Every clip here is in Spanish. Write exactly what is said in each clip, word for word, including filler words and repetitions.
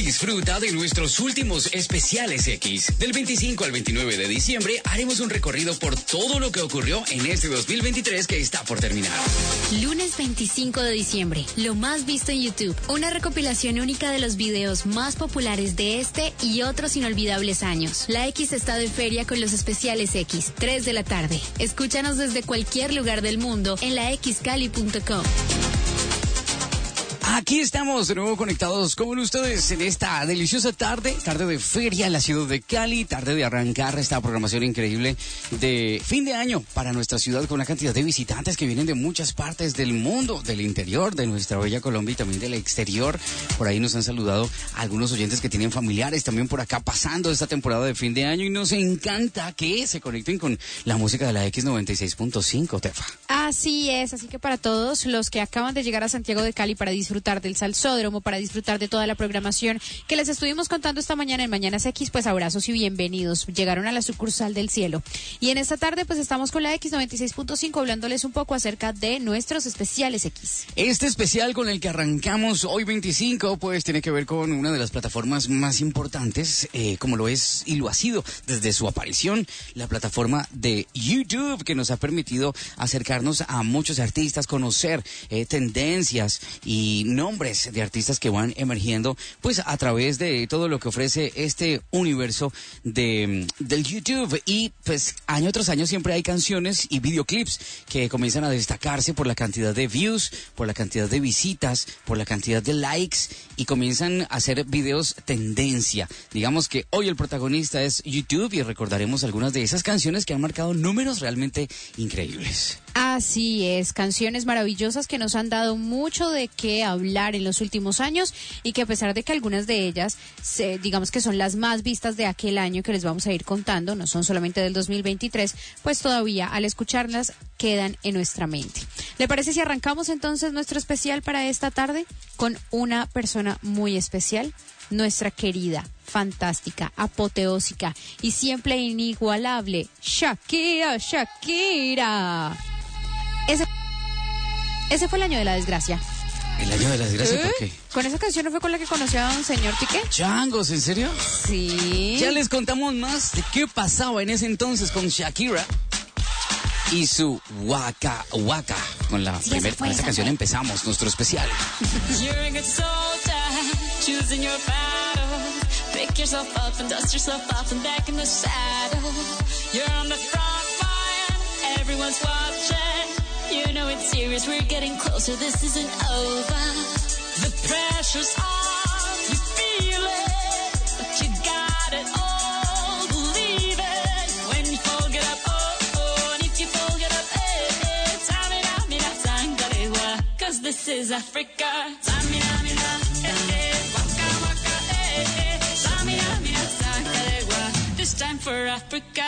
disfruta de nuestros últimos especiales X. Del veinticinco al veintinueve de diciembre haremos un recorrido por todo lo que ocurrió en este dos mil veintitrés que está por terminar. Lunes veinticinco de diciembre, lo más visto en YouTube. Una recopilación única de los videos más populares de este y otros inolvidables años. La X está de feria con los especiales X, tres de la tarde. Escúchanos desde cualquier lugar del mundo en la x cali punto com. Aquí estamos de nuevo conectados con ustedes en esta deliciosa tarde, tarde de feria en la ciudad de Cali, tarde de arrancar esta programación increíble de fin de año para nuestra ciudad con una cantidad de visitantes que vienen de muchas partes del mundo, del interior, de nuestra bella Colombia y también del exterior. Por ahí nos han saludado algunos oyentes que tienen familiares también por acá pasando esta temporada de fin de año y nos encanta que se conecten con la música de la X noventa y seis punto cinco, Tefa. Así es, así que para todos los que acaban de llegar a Santiago de Cali para disfrutar del Salsódromo, para disfrutar de toda la programación que les estuvimos contando esta mañana en Mañanas X, pues abrazos y bienvenidos. Llegaron a la sucursal del cielo. Y en esta tarde pues estamos con la X noventa y seis punto cinco hablándoles un poco acerca de nuestros especiales X. Este especial con el que arrancamos hoy veinticinco pues tiene que ver con una de las plataformas más importantes, eh, como lo es y lo ha sido desde su aparición, la plataforma de YouTube, que nos ha permitido acercarnos a muchos artistas, conocer eh, tendencias y nombres de artistas que van emergiendo pues a través de todo lo que ofrece este universo de del YouTube. Y pues año tras año siempre hay canciones y videoclips que comienzan a destacarse por la cantidad de views, por la cantidad de visitas, por la cantidad de likes y comienzan a hacer videos tendencia. Digamos que hoy el protagonista es YouTube y recordaremos algunas de esas canciones que han marcado números realmente increíbles. Así es, canciones maravillosas que nos han dado mucho de qué hablar en los últimos años y que a pesar de que algunas de ellas, se, digamos que son las más vistas de aquel año que les vamos a ir contando, no son solamente del dos mil veintitrés, pues todavía al escucharlas quedan en nuestra mente. ¿Le parece si arrancamos entonces nuestro especial para esta tarde con una persona muy especial? Nuestra querida, fantástica, apoteósica y siempre inigualable Shakira, Shakira. Ese, ese fue el año de la desgracia. ¿El año de la desgracia? ¿Eh? ¿Por qué? ¿Con esa canción no fue con la que conoció a un señor Piqué? Changos, ¿en serio? Sí. Ya les contamos más de qué pasaba en ese entonces con Shakira y su Waka Waka. Con la sí, primera, con esta canción fue. Empezamos nuestro especial. You're a good soldier, choosing your battle. Pick yourself up and dust yourself off and back in the saddle. You're on the front line, everyone's watching. You know it's serious, we're getting closer, this isn't over. The pressure's on, you feel it, but you got it all, believe it. When you fall, get up, oh, oh, and if you fall, get up, eh, eh. Tamina, mina, sangalewa, cause this is Africa. Tamina, mina, eh, eh, waka, waka, eh, eh. Tamina, mina, sangalewa, this time for Africa.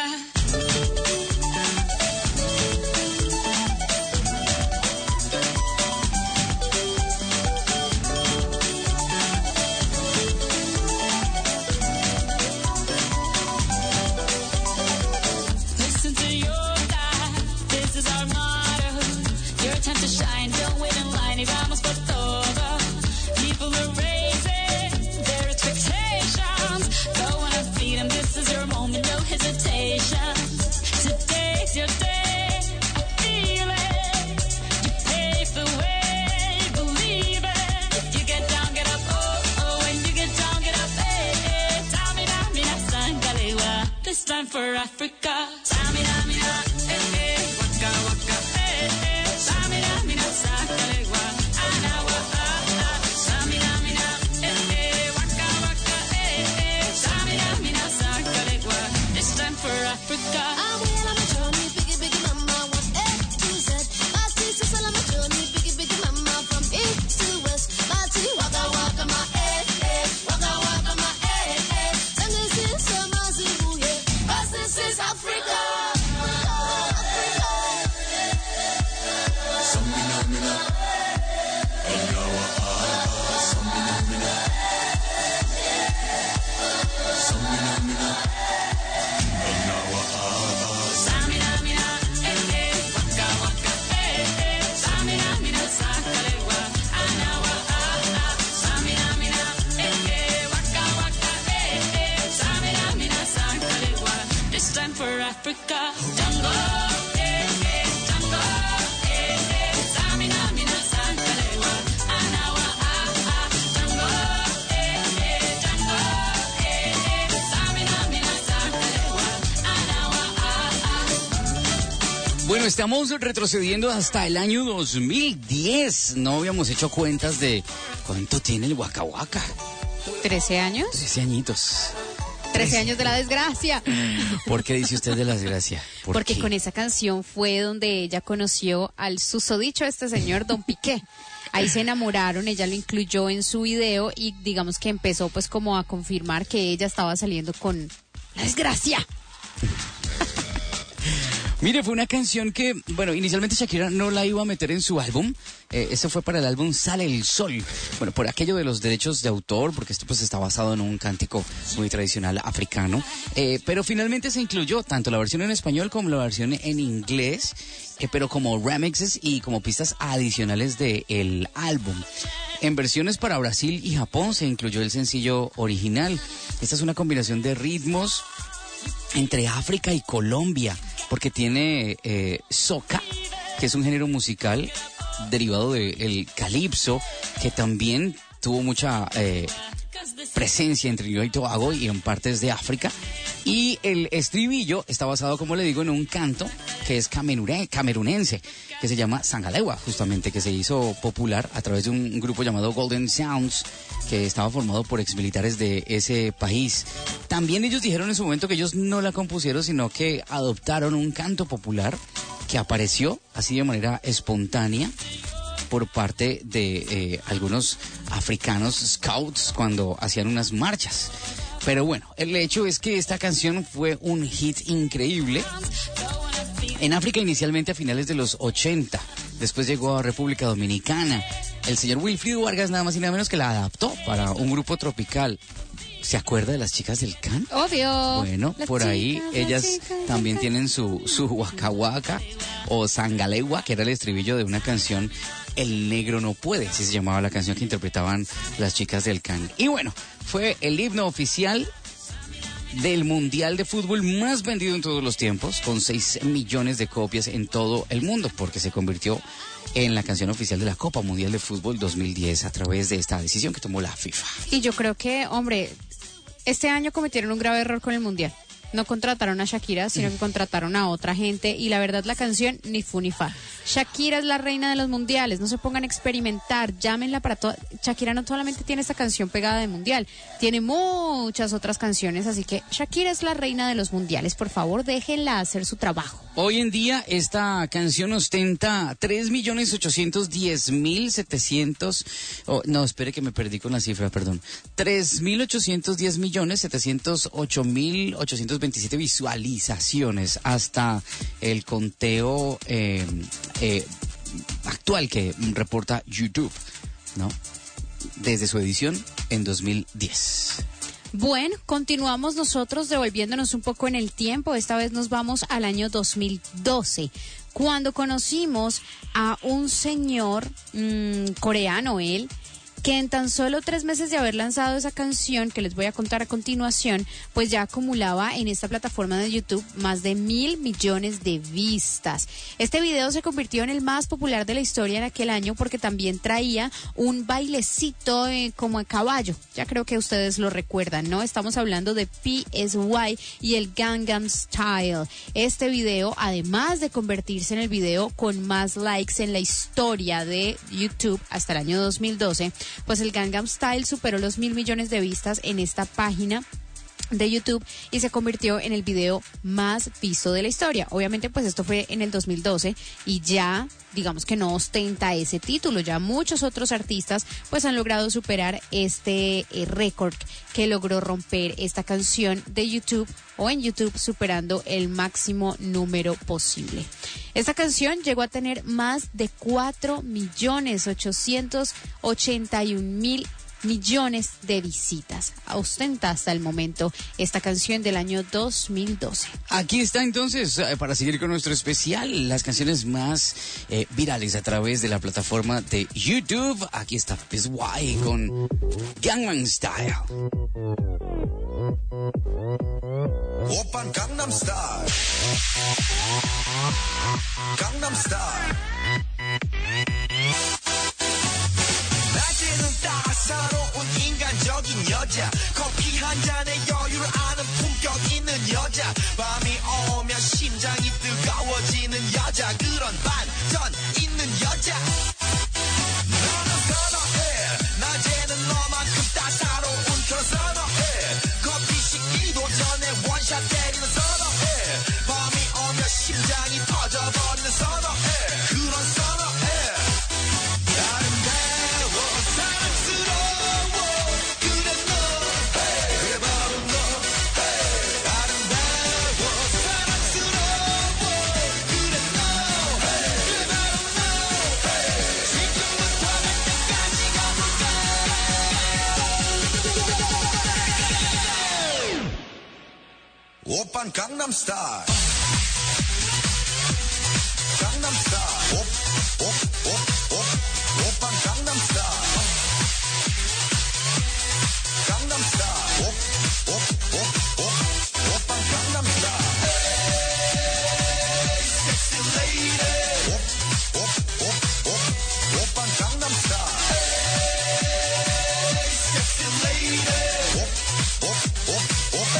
Time for Africa. Tamina, mina, eh, eh, waka, waka, eh, eh. Tamina, mina, sakalegua, anawa, ah, ah. Tamina, mina, eh, eh, waka, waka, eh, eh. Tamina, mina, sakalegua. It's time for Africa. I'm well on my journey, biggie, biggie, mama, what's A to Z? My sister's on my journey, biggie, biggie, mama, from east to west. My tea, waka, waka, my eh, eh, waka, waka, my eh, eh. Send this in some This is Africa. Africa. Jungle, eh, eh, jungle, eh, eh, Samina, mina, Santalewa, Anawa, ah, ah, jungle, eh, eh, jungle, eh, eh, Samina, mina, Santalewa, Anawa, ah, ah. Bueno, estamos retrocediendo hasta el año dos mil diez. No habíamos hecho cuentas de cuánto tiene el Waka Waka. ¿trece años? trece añitos. trece años de la desgracia. ¿Por qué dice usted de la desgracia? ¿Por Porque qué? con esa canción fue donde ella conoció al susodicho este señor Don Piqué. Ahí se enamoraron, ella lo incluyó en su video y digamos que empezó pues como a confirmar que ella estaba saliendo con la desgracia. Mire, fue una canción que, bueno, inicialmente Shakira no la iba a meter en su álbum. Eh, este fue para el álbum Sale el Sol. Bueno, por aquello de los derechos de autor, porque esto pues está basado en un cántico muy tradicional africano. Eh, pero finalmente se incluyó tanto la versión en español como la versión en inglés, eh, pero como remixes y como pistas adicionales del álbum. En versiones para Brasil y Japón se incluyó el sencillo original. Esta es una combinación de ritmos entre África y Colombia, porque tiene eh, soca, que es un género musical derivado del calipso, que también tuvo mucha eh, presencia en Trinidad y Tobago y en partes de África. Y el estribillo está basado, como le digo, en un canto que es camerune- camerunense, que se llama Sangalewa, justamente, que se hizo popular a través de un grupo llamado Golden Sounds, que estaba formado por exmilitares de ese país. También ellos dijeron en su momento que ellos no la compusieron, sino que adoptaron un canto popular que apareció así de manera espontánea por parte de eh, algunos africanos scouts cuando hacían unas marchas. Pero bueno, el hecho es que esta canción fue un hit increíble en África inicialmente a finales de los ochenta. Después llegó a República Dominicana. El señor Wilfrido Vargas nada más y nada menos que la adaptó para un grupo tropical. ¿Se acuerda de las chicas del Can? Obvio. Bueno, Las por ahí chicas, las ellas chicas del también Can. tienen su, su Waka Waka o Sangalewa, que era el estribillo de una canción, El Negro No Puede, así se llamaba la canción que interpretaban las chicas del Can. Y bueno, fue el himno oficial del Mundial de Fútbol más vendido en todos los tiempos, con seis millones de copias en todo el mundo, porque se convirtió en la canción oficial de la Copa Mundial de Fútbol dos mil diez a través de esta decisión que tomó la FIFA. Y yo creo que, hombre, este año cometieron un grave error con el Mundial. No contrataron a Shakira, sino que contrataron a otra gente y la verdad la canción ni fu ni fa. Shakira es la reina de los mundiales, no se pongan a experimentar, llámenla para todo. Shakira no solamente tiene esta canción pegada de mundial, tiene muchas otras canciones, así que Shakira es la reina de los mundiales, por favor déjenla hacer su trabajo. Hoy en día esta canción ostenta tres millones ochocientos diez mil setecientos, oh, no, espere que me perdí con la cifra, perdón, tres mil ochocientos diez millones setecientos ocho mil ochocientos veintisiete visualizaciones hasta el conteo eh, eh, actual que reporta YouTube, ¿no? Desde su edición en dos mil diez. Bueno, continuamos nosotros devolviéndonos un poco en el tiempo. Esta vez nos vamos al año dos mil doce, cuando conocimos a un señor mmm, coreano, él, que en tan solo tres meses de haber lanzado esa canción que les voy a contar a continuación, pues ya acumulaba en esta plataforma de YouTube más de mil millones de vistas. Este video se convirtió en el más popular de la historia en aquel año porque también traía un bailecito eh, como a caballo. Ya creo que ustedes lo recuerdan, ¿no? Estamos hablando de P S Y y el Gangnam Style. Este video, además de convertirse en el video con más likes en la historia de YouTube hasta el año dos mil doce, pues el Gangnam Style superó los mil millones de vistas en esta página de YouTube y se convirtió en el video más visto de la historia. Obviamente pues esto fue en el dos mil doce y ya digamos que no ostenta ese título, ya muchos otros artistas pues han logrado superar este eh, récord que logró romper esta canción de YouTube o en YouTube superando el máximo número posible. Esta canción llegó a tener más de cuatro millones ochocientos ochenta y un mil millones de visitas. Ostenta hasta el momento esta canción del año dos mil doce. Aquí está entonces, eh, para seguir con nuestro especial, las canciones más eh, virales a través de la plataforma de YouTube. Aquí está P S Y con Gangnam Style. 오빤 강남 스타일 강남 스타일 낮에는 따사로운 인간적인 여자 커피 한 잔에 여유를 아는 품격 있는 여자 밤이 오면 심장이 뜨거워지는 여자 그런 반전 있는 여자 너는 선호해 낮에는 너만큼 따사로운 그런 선호해 커피 식기도 전에 원샷 때리는 선호해 밤이 오면 심장이 터져버리는 선호해 그런 선호해 아름다워 사랑스러워 그래 너 그래 바로 너 아름다워 사랑스러워 그래 너 그래 바로 너 지금부터 갈 때까지 가볼까 오빤 강남 스타일 강남 스타일 오오오오 오빤 강남 스타일 강남 스타일 오오오오 오빤 강남 스타일 섹시 레이디 오오오오 오빤 강남 스타일 섹시 레이디 오오오오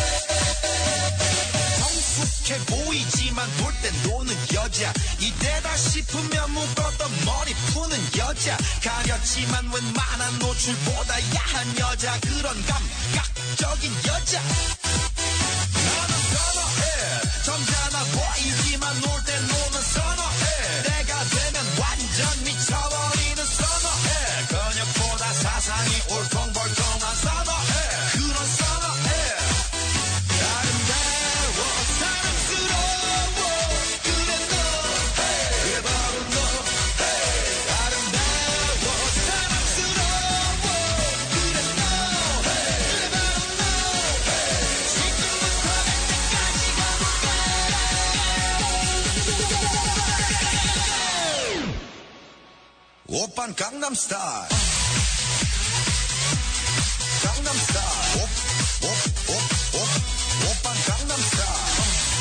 성숙해 보이지만 놀 땐 노는 여자 이때다 싶으면 묶었던 머리 푸는 여자 가렸지만 웬만한 노출보다 야한 여자 그런 감각적인 여자 나는 선호해 점잖아 보이지만 놀 땐 노는 선호해 내가 되면 완전 미쳐버리는 선호해 근육보다 사상이 울퉁불퉁한 선호해 그런 선호해 아름다워 사랑스러워 그래 너 그래 바로 너 아름다워 사랑스러워 그래 너 그래 바로 너 지금부터 갈 때까지 가볼까 오빤 강남 스타일 강남 스타일 오오오오 오빤 강남 스타일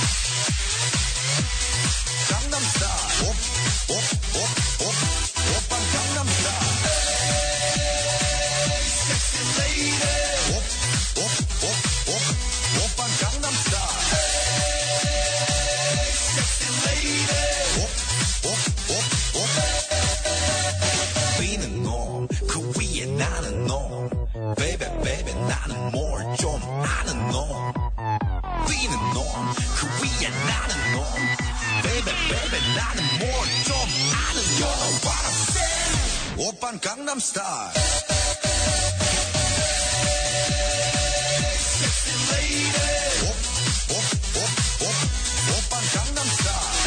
강남 스타일 오오오오 오빤 강남 스타일 섹시 레이디 오오오오 오빤 강남 스타일 섹시 레이디 오오오오 위는 놈그 위에 나는 놈 베이베 베이베 나는 뭘 좀 아는 놈 위는 놈그 위에 나는 놈 베이베 베이베 나는 뭘 좀 아는 놈 You know what I'm saying 오빤 강남 스타일 섹시 레이디 오오오오 오빤 강남 스타일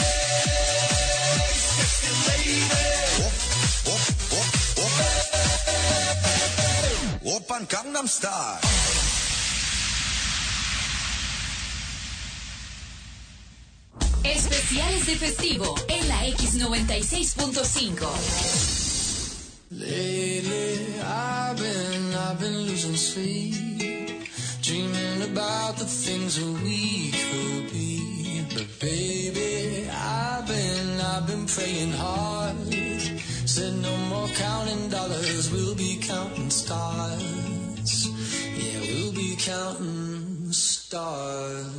섹시 레이디 오오오오 오빤 강남 스타일 Especiales de festivo en la X noventa y seis punto cinco. Lately, I've been, I've been losing sleep, dreaming about the things that we could be. But baby, I've been, I've been praying hard. Said no more counting dollars, we'll be counting stars. Yeah, we'll be counting stars.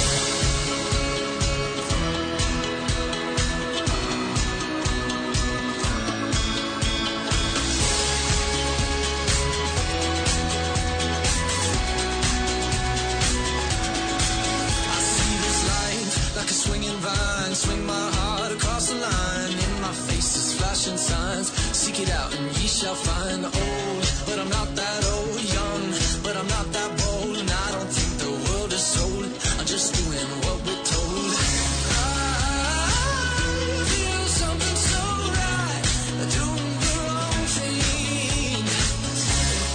Like a swinging vine, swing my heart across the line. In my face is flashing signs. Seek it out and ye shall find. Old, but I'm not that old. Young, but I'm not that bold. And I don't think the world is sold. I'm just doing what we're told. I feel something so right, doing the wrong thing.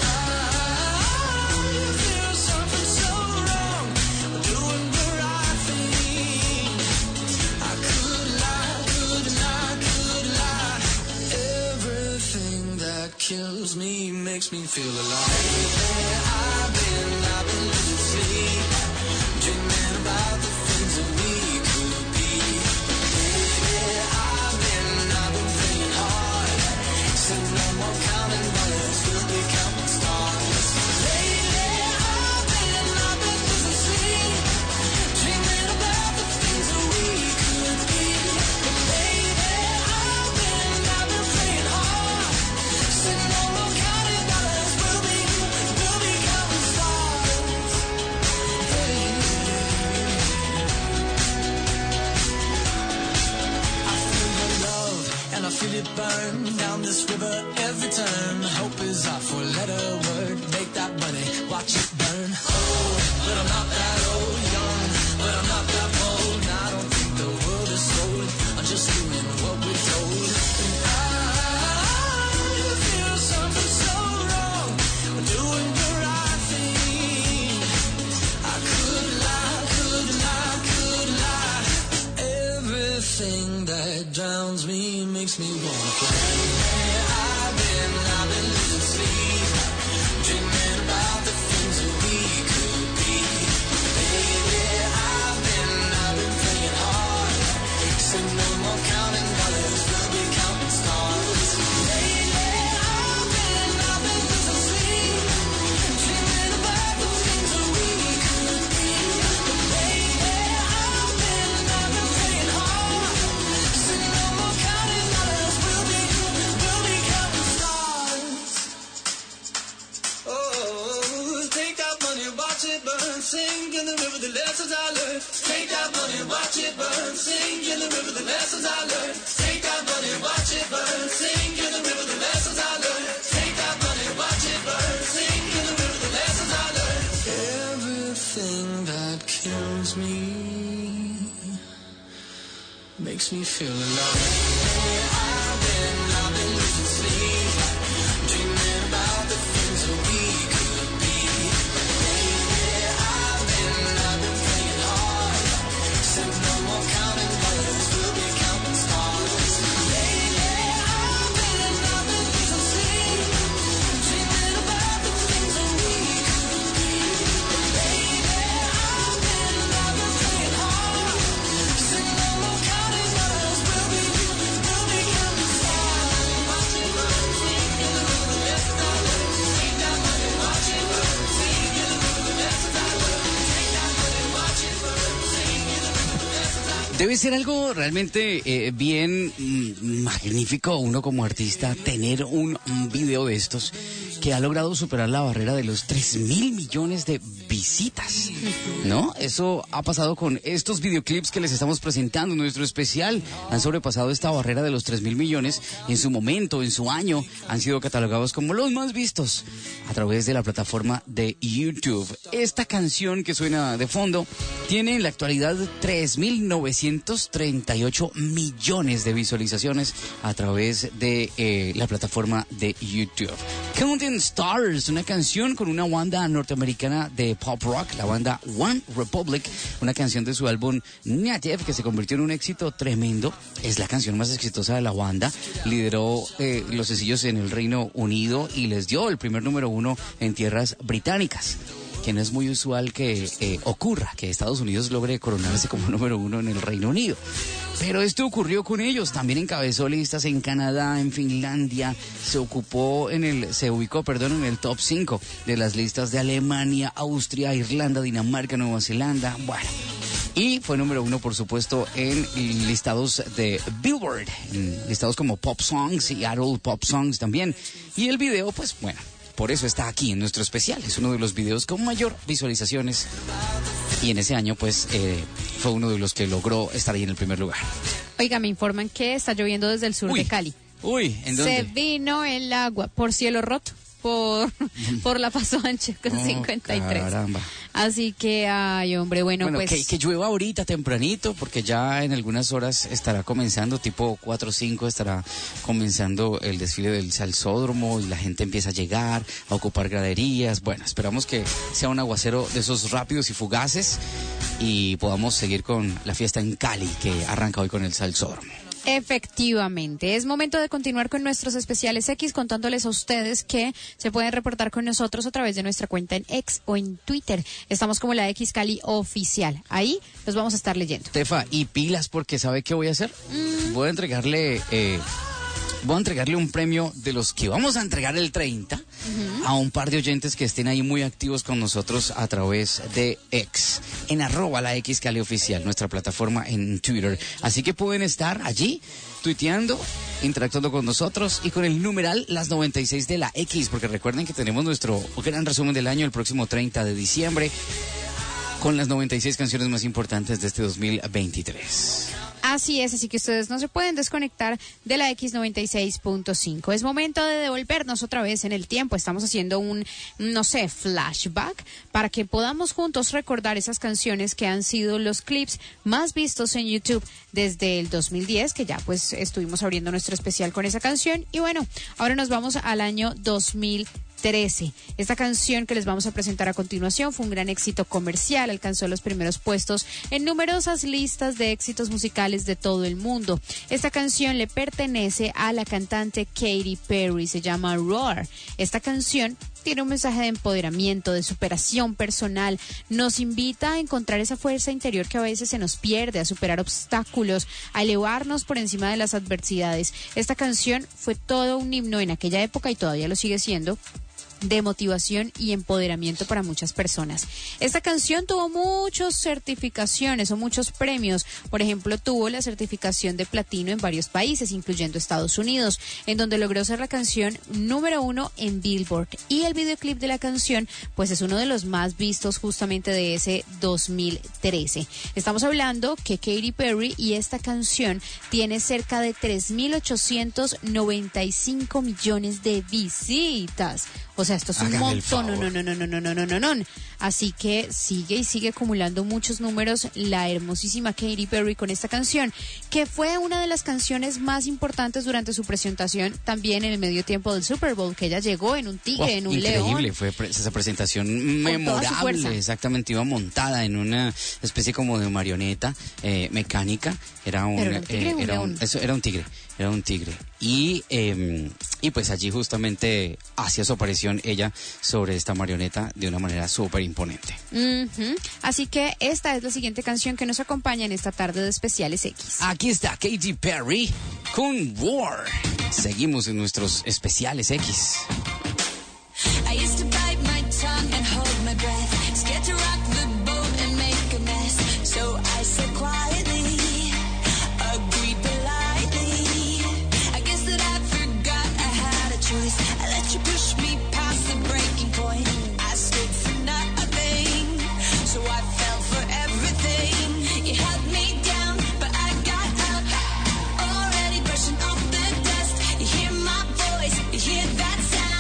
makes me feel alive. Lately I've been, I've been losing sleep, dreaming about the things that we could be. Lately I've been, I've been praying hard, said no more counting dollars, we'll be counting stars. Lately I've been, I've been losing sleep, dreaming about the things that we could be. But lately I've been, I've been praying hard, said no more counting dollars, we'll be, we'll be counting stars. Hey. I feel the love and I feel it burn down this river every turn. Hope is our four-letter word. Make that money, watch it burn. Oh, but I'm not that old, young, but I'm not that bold. And I don't think the world is sold. I'm just doing what we're told. And I feel something so wrong. We're doing the right thing. I could lie, could lie, could lie. Everything that drowns me makes me wanna fly. I've been, I've been losing sleep, dreaming about the things that we could be. Baby, I've been, I've been praying hard, said no more counting dollars, we'll be counting stars. Lately, I've been, I've been losing sleep, dreaming about the things that we could be. Lately, I've been, I've been praying hard, said no more counting dollars, we'll be, we'll be counting stars. Oh, take that money, watch it burn, sing in the river the lessons I learned. Take that money, watch it burn, sing in the river the lessons I learned. Take that money, watch it burn, sing in the river the lessons I learned. Take that money, watch it burn, sing in the river the lessons I learned. Everything that kills me makes me feel alive. I've been, I've been losing sleep, dreaming about the things that we could be. Lately, I've been, I've been praying hard, said no more counting dollars, we'll be counting stars. Lately, I've been, I've been losing sleep, dreaming about the things that we could be. Lately, I've been, I've been praying hard, said no more counting dollars, we'll be, we'll be counting stars. Watch it burn, sing in the river the lessons I learned. Take that money, watch it burn, sing in the river the lessons I learned. Take that money, watch it burn, sing in the river the lessons I learned. Debe ser algo realmente eh, bien mm, magnífico uno como artista tener un, un video de estos que ha logrado superar la barrera de los tres mil millones de visitas, ¿no? Eso ha pasado con estos videoclips que les estamos presentando en nuestro especial. Han sobrepasado esta barrera de los tres mil millones. En su momento, en su año, han sido catalogados como los más vistos a través de la plataforma de YouTube. Esta canción que suena de fondo tiene en la actualidad tres mil novecientos treinta y ocho millones de visualizaciones a través de eh, la plataforma de YouTube. Counting Stars, una canción con una banda norteamericana de pop rock, la banda One Republic, una canción de su álbum Native que se convirtió en un éxito tremendo. Es la canción más exitosa de la banda, lideró eh, los sencillos en el Reino Unido y les dio el primer número uno en tierras británicas, que no es muy usual que eh, ocurra, que Estados Unidos logre coronarse como número uno en el Reino Unido. Pero esto ocurrió con ellos, también encabezó listas en Canadá, en Finlandia, se ocupó en el, se ubicó, perdón, en el top cinco de las listas de Alemania, Austria, Irlanda, Dinamarca, Nueva Zelanda, bueno. Y fue número uno, por supuesto, en listados de Billboard, en listados como Pop Songs y Adult Pop Songs también. Y el video, pues bueno, por eso está aquí en nuestro especial. Es uno de los videos con mayor visualizaciones. Y en ese año, pues, eh, fue uno de los que logró estar ahí en el primer lugar. Oiga, me informan que está lloviendo desde el sur Uy, de Cali. Uy, ¿en dónde? Se vino el agua por Cielo Roto, por, por la Paso Ancho con Oh, cincuenta y tres. Caramba. Así que, ay, hombre, bueno, Bueno, pues... que, que llueva ahorita tempranito, porque ya en algunas horas estará comenzando, tipo cuatro o cinco, estará comenzando el desfile del salsódromo y la gente empieza a llegar, a ocupar graderías. Bueno, esperamos que sea un aguacero de esos rápidos y fugaces y podamos seguir con la fiesta en Cali, que arranca hoy con el salsódromo. Efectivamente, es momento de continuar con nuestros especiales X, contándoles a ustedes que se pueden reportar con nosotros a través de nuestra cuenta en X o en Twitter. Estamos como la X Cali Oficial. Ahí los vamos a estar leyendo. Tefa, y pilas, porque ¿sabe qué voy a hacer? Mm. Voy a entregarle... Eh, Voy a entregarle un premio de los que vamos a entregar el treinta uh-huh. a un par de oyentes que estén ahí muy activos con nosotros a través de X, en arroba la X Cali Oficial, nuestra plataforma en Twitter. Así que pueden estar allí tuiteando, interactuando con nosotros y con el numeral las noventa y seis de la X, porque recuerden que tenemos nuestro gran resumen del año el próximo treinta de diciembre con las noventa y seis canciones más importantes de este dos mil veintitrés. Así es, así que ustedes no se pueden desconectar de la X noventa y seis punto cinco. Es momento de devolvernos otra vez en el tiempo. Estamos haciendo un, no sé, flashback para que podamos juntos recordar esas canciones que han sido los clips más vistos en YouTube desde el dos mil diez, que ya pues estuvimos abriendo nuestro especial con esa canción. Y bueno, ahora nos vamos al año dos mil trece. Esta canción que les vamos a presentar a continuación fue un gran éxito comercial, alcanzó los primeros puestos en numerosas listas de éxitos musicales de todo el mundo. Esta canción le pertenece a la cantante Katy Perry, se llama Roar. Esta canción tiene un mensaje de empoderamiento, de superación personal, nos invita a encontrar esa fuerza interior que a veces se nos pierde, a superar obstáculos, a elevarnos por encima de las adversidades. Esta canción fue todo un himno en aquella época y todavía lo sigue siendo, de motivación y empoderamiento para muchas personas. Esta canción tuvo muchas certificaciones o muchos premios. Por ejemplo, tuvo la certificación de platino en varios países, incluyendo Estados Unidos, en donde logró ser la canción número uno en Billboard. Y el videoclip de la canción, pues es uno de los más vistos justamente de ese dos mil trece. Estamos hablando que Katy Perry y esta canción tiene cerca de tres mil ochocientos noventa y cinco millones de visitas. O sea, esto es un montón, no, no, no, no, no, no, no, no, no. Así que sigue y sigue acumulando muchos números la hermosísima Katy Perry con esta canción, que fue una de las canciones más importantes durante su presentación también en el medio tiempo del Super Bowl, que ella llegó en un tigre, wow, en un increíble, león. Increíble, fue pre- esa presentación memorable, exactamente, iba montada en una especie como de marioneta eh, mecánica, era un, Pero un tigre, eh, un era un, eso, era un tigre, era un tigre. Y, eh, y pues allí justamente hacía su aparición ella sobre esta marioneta de una manera súper imponente. Uh-huh. Así que esta es la siguiente canción que nos acompaña en esta tarde de Especiales X. Aquí está Katy Perry con War. Seguimos en nuestros Especiales X. I used to bite my tongue and hold my breath, scared to rock the boat and make a mess, so I said quietly, agreed politely, I guess that I forgot I had a choice, I let you push me past the breaking point, I stood for nothing, so I fell for everything, you held me down, but I got up, already brushing off the dust, you hear my voice, you hear that sound.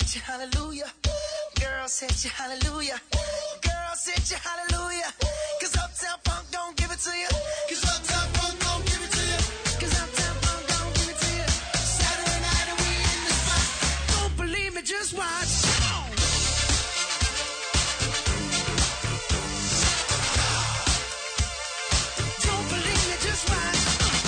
hit you hallelujah. Girls hit you hallelujah. Girls hit you hallelujah. Cause Uptown Funk don't give it to you. Cause Uptown Funk don't give it to you. Cause Uptown Funk don't give it to you. Saturday night and we in the spot. Don't believe me, just watch. Don't believe me, just watch.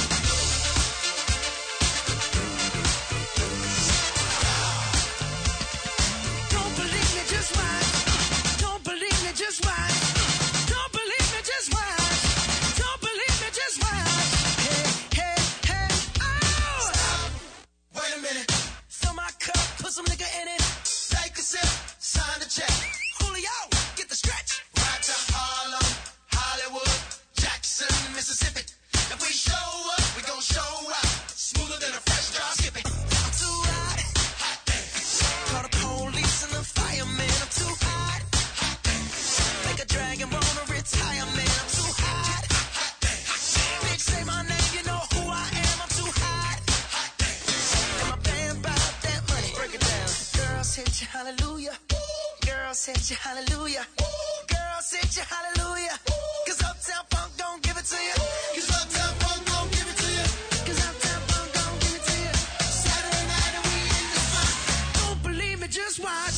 Don't believe me, just watch. Don't believe me, just watch. Don't believe me, just watch. Don't believe me, just watch. Hey, hey, hey, oh! Stop. Wait a minute. Fill my cup, put some nigga in it. Take a sip, sign the check. Julio, get the stretch. Right to Harlem, Hollywood, Jackson, Mississippi. If we show up, we gon' show out. Smoother than a fresh drop. Skip it. I'm too hot. Hot dance. Call the police and the fireman. I'm too hot. Hot dance. Make a dragon wanna retire, man. I'm too hot. Hot dance. Bitch, say my name, you know who I am. I'm too hot. Hot dance. And my band bought that money. Break it down. Girls hit you hallelujah. Girls hit you hallelujah. Girls hit you hallelujah. Cause Uptown Funk don't give it to you. Cause Uptown Funk don't give it to you. Cause Uptown Funk don't give it to you. Saturday night and we in the spot. Don't believe me, just watch.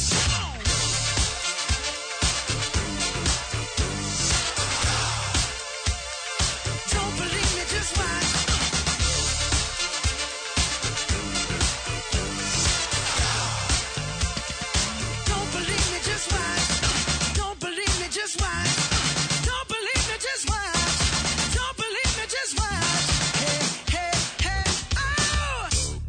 Don't believe me, just watch. Don't believe me, just watch. Don't believe me, just watch. Don't believe me, just watch. Don't believe me, just watch. Hey, hey, hey, oh!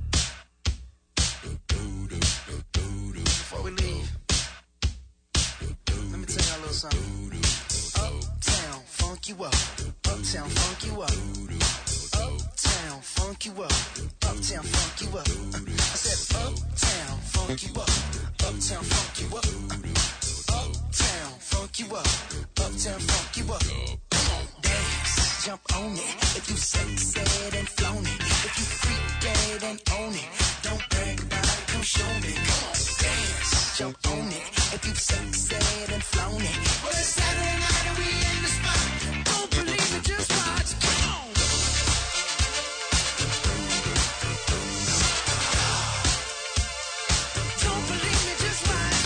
Before we leave, let me tell y'all a little something. Uptown, funk you up. Uptown, funk you up. Uptown, funk you up. Uptown, funk you up. I said uptown, funk you up. Uptown, funk you up. Uptown, funk you up. Uptown, funk you up. Come on, dance, jump on it. If you sexed and flown it. If you freak dead and own it. Don't brag about it, come show me. Come on, dance, jump on it. If you sexed and flown it. Well, it's Saturday night and we in the spot. Don't believe it, just watch. Come on. Don't believe me, just watch.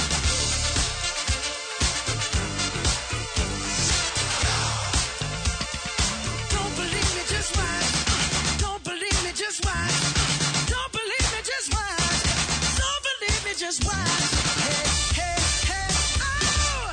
Don't believe me, just watch. Don't believe me, just watch. Don't believe me, just watch. Don't believe me, just watch. Hey, hey, hey, oh!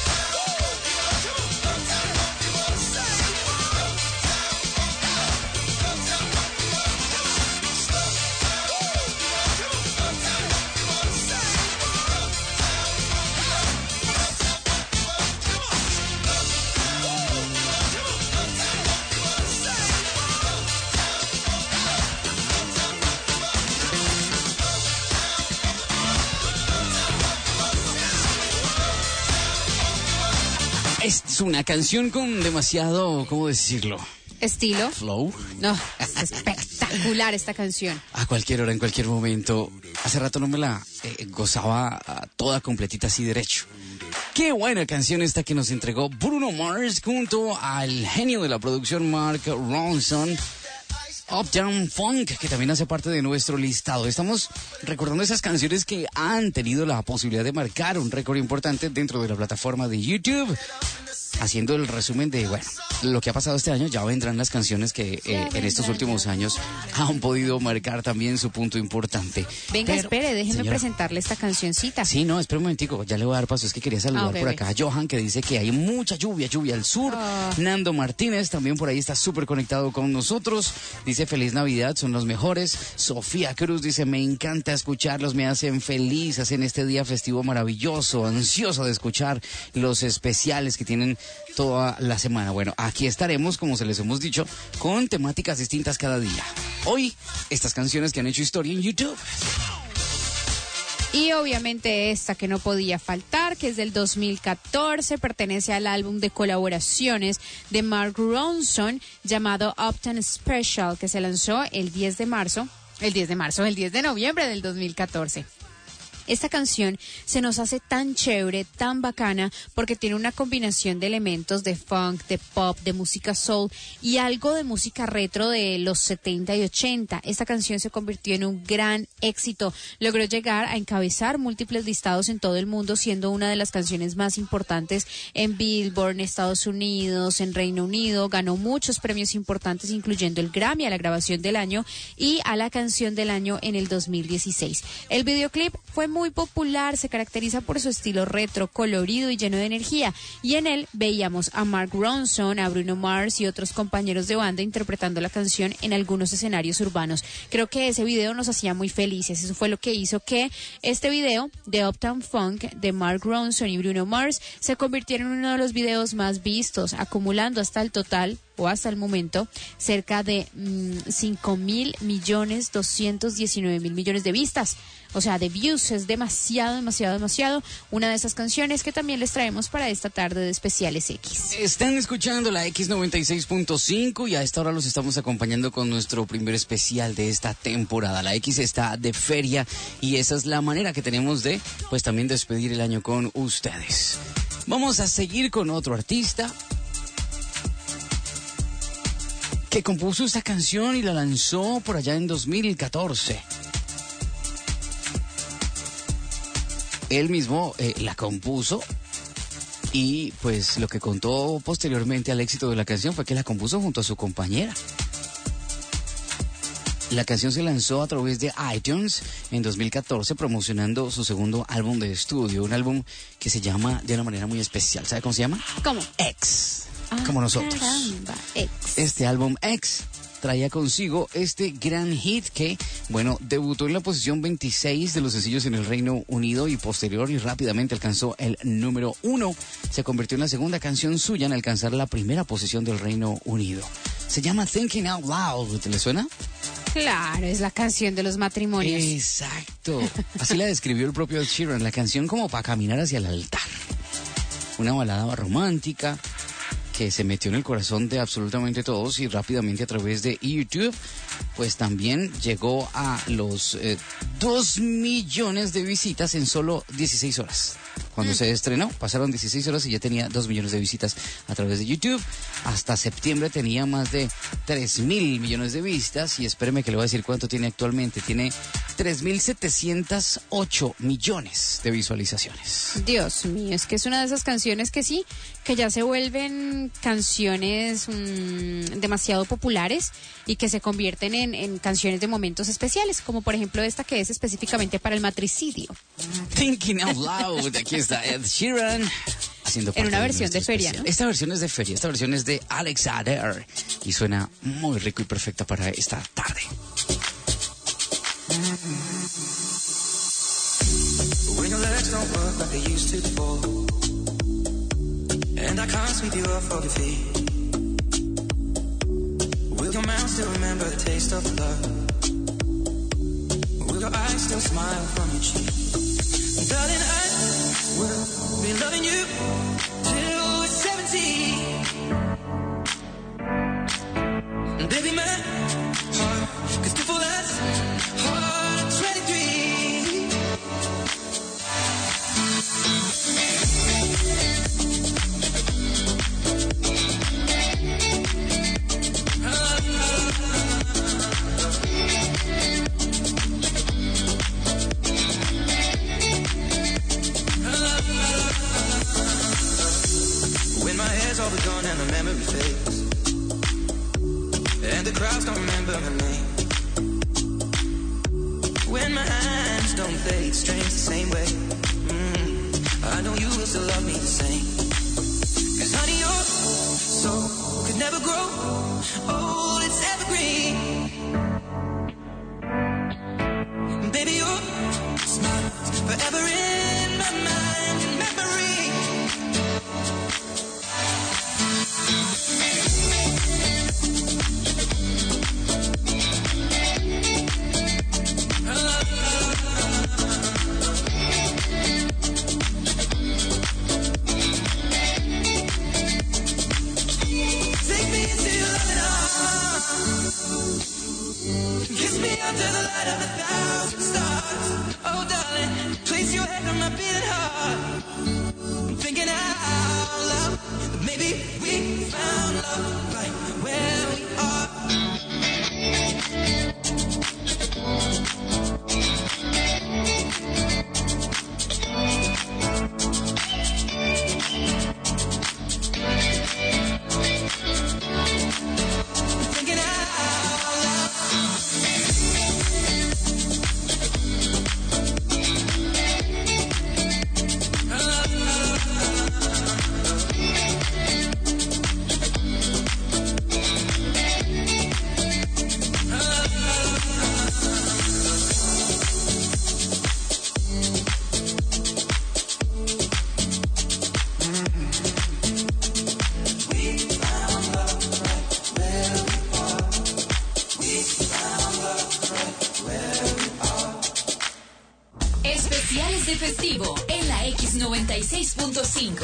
Es una canción con demasiado, ¿cómo decirlo? Estilo. Flow. No, es espectacular esta canción. A cualquier hora, en cualquier momento. Hace rato no me la eh, gozaba uh, toda completita así derecho. Qué buena canción esta que nos entregó Bruno Mars junto al genio de la producción Mark Ronson. Uptown Funk, que también hace parte de nuestro listado. Estamos recordando esas canciones que han tenido la posibilidad de marcar un récord importante dentro de la plataforma de YouTube. Haciendo el resumen de, bueno, lo que ha pasado este año, ya vendrán las canciones que eh, en estos últimos años han podido marcar también su punto importante. Venga, Pero, espere, déjeme señora, presentarle esta cancioncita. Sí, no, espera un momentico, ya le voy a dar paso. Es que quería saludar Ah, okay, por okay. acá a Johan, que dice que hay mucha lluvia, lluvia al sur. Oh. Nando Martínez también por ahí está súper conectado con nosotros. Dice feliz Navidad, son los mejores. Sofía Cruz dice me encanta escucharlos, me hacen feliz, hacen este día festivo maravilloso, ansioso de escuchar los especiales que tienen toda la semana. Bueno, aquí estaremos, como se les hemos dicho, con temáticas distintas cada día. Hoy, estas canciones que han hecho historia en YouTube. Y obviamente esta que no podía faltar, que es del dos mil catorce, pertenece al álbum de colaboraciones de Mark Ronson llamado Uptown Special, que se lanzó el diez de marzo, el diez de marzo, el diez de noviembre del dos mil catorce. Esta canción se nos hace tan chévere, tan bacana, porque tiene una combinación de elementos de funk, de pop, de música soul y algo de música retro de los setenta y ochenta. Esta canción se convirtió en un gran éxito. Logró llegar a encabezar múltiples listados en todo el mundo, siendo una de las canciones más importantes en Billboard, en Estados Unidos, en Reino Unido. Ganó muchos premios importantes, incluyendo el Grammy a la grabación del año y a la canción del año en el dos mil dieciséis. El videoclip fue muy popular, se caracteriza por su estilo retro, colorido y lleno de energía, y en él veíamos a Mark Ronson, a Bruno Mars y otros compañeros de banda interpretando la canción en algunos escenarios urbanos. Creo que ese video nos hacía muy felices. Eso fue lo que hizo que este video de Uptown Funk de Mark Ronson y Bruno Mars se convirtiera en uno de los videos más vistos, acumulando hasta el total o hasta el momento cerca de mmm, cinco mil millones doscientos diecinueve mil millones de vistas, o sea, de views. Es demasiado, demasiado, demasiado. Una de esas canciones que también les traemos para esta tarde de Especiales X. Están escuchando la X noventa y seis punto cinco y a esta hora los estamos acompañando con nuestro primer especial de esta temporada. La X está de feria y esa es la manera que tenemos de, pues, también despedir el año con ustedes. Vamos a seguir con otro artista que compuso esta canción y la lanzó por allá en dos mil catorce. Él mismo eh, la compuso y pues lo que contó posteriormente al éxito de la canción fue que la compuso junto a su compañera. La canción se lanzó a través de iTunes en dos mil catorce promocionando su segundo álbum de estudio, un álbum que se llama de una manera muy especial. ¿Sabe cómo se llama? ¿Cómo? X. Ah, como nosotros. Caramba, X. Este álbum X traía consigo este gran hit que, bueno, debutó en la posición veintiséis de los sencillos en el Reino Unido y posterior y rápidamente alcanzó el número uno. Se convirtió en la segunda canción suya en alcanzar la primera posición del Reino Unido. Se llama Thinking Out Loud. ¿Te le suena? Claro, es la canción de los matrimonios. Exacto. Así la describió el propio Ed Sheeran, la canción como para caminar hacia el altar. Una balada romántica que se metió en el corazón de absolutamente todos y rápidamente a través de YouTube, pues también llegó a los eh, dos millones de visitas en solo dieciséis horas. Cuando mm. se estrenó, pasaron dieciséis horas y ya tenía dos millones de visitas a través de YouTube. Hasta septiembre tenía más de tres mil millones de vistas y espéreme que le voy a decir cuánto tiene actualmente. Tiene tres mil setecientos ocho millones de visualizaciones. Dios mío, es que es una de esas canciones que sí, que ya se vuelven canciones mmm, demasiado populares y que se convierten en, en canciones de momentos especiales, como por ejemplo esta que es específicamente para el matricidio. Thinking Out Loud, aquí está Ed Sheeran haciendo parte en una de versión de feria, especial. ¿no? Esta versión es de feria, esta versión es de Alex Adair y suena muy rico y perfecta para esta tarde. When your legs don't work like they used to before, and I can't sweep you off of your feet, will your mouth still remember the taste of love? Will your eyes still smile from your cheek? Darling, I will be loving you till we're seventy. And baby, my heart could still fall as hard at twenty-three. When my hair's all but gone and the memory fades, and the crowds don't remember my name, when my hands don't fade, strange the same way, mm, I know you will still love me the same. Cause honey, your soul could never grow old, it's evergreen. Baby, your smile's forever in my mind and memory. Take me into your loving arms. Kiss me under the light of a thousand stars. Oh, darling. Place your head on my beating heart. I'm thinking out loud that maybe we found love right where we are. Thinking out loud. Especiales de festivo en la X noventa y seis punto cinco.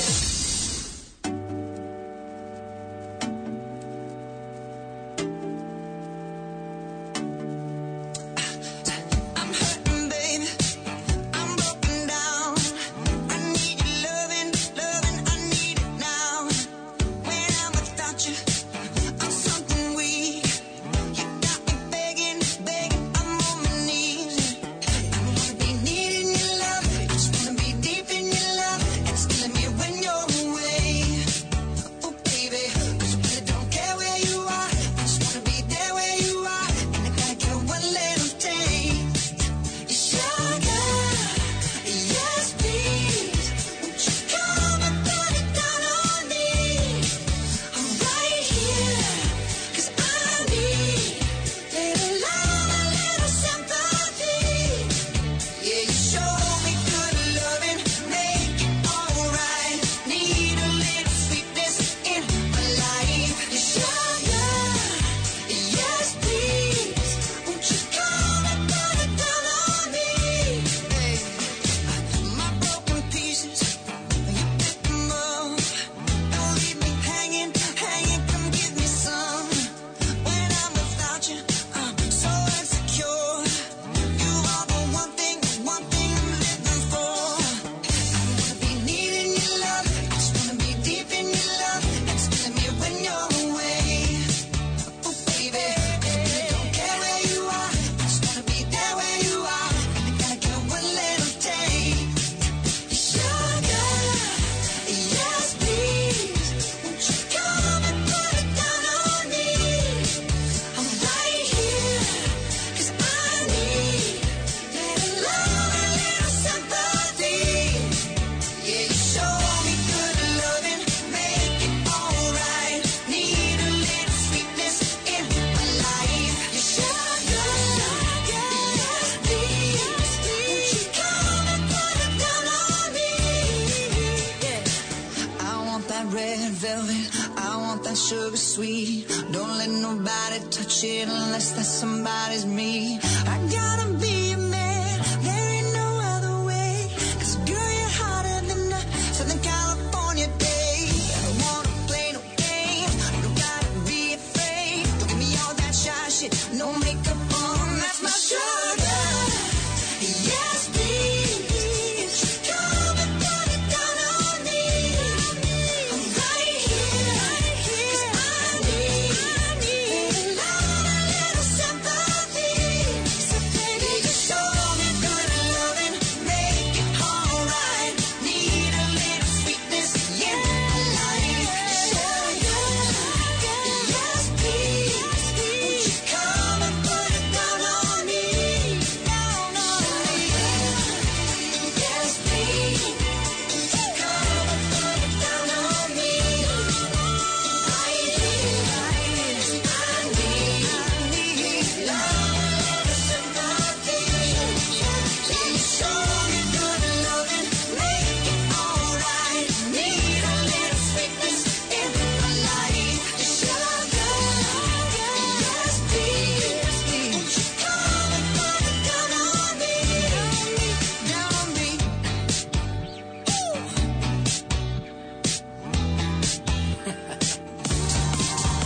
Sugar sweet, don't let nobody touch it unless that somebody's me. I gotta be a man, there ain't no other way. 'Cause girl, you're hotter than a Southern California day. I don't wanna play no games, you don't gotta be afraid. Don't give me all that shy shit, no makeup on, that's my sugar. Yes, please, come and put it down on me. I'm right here. Baby,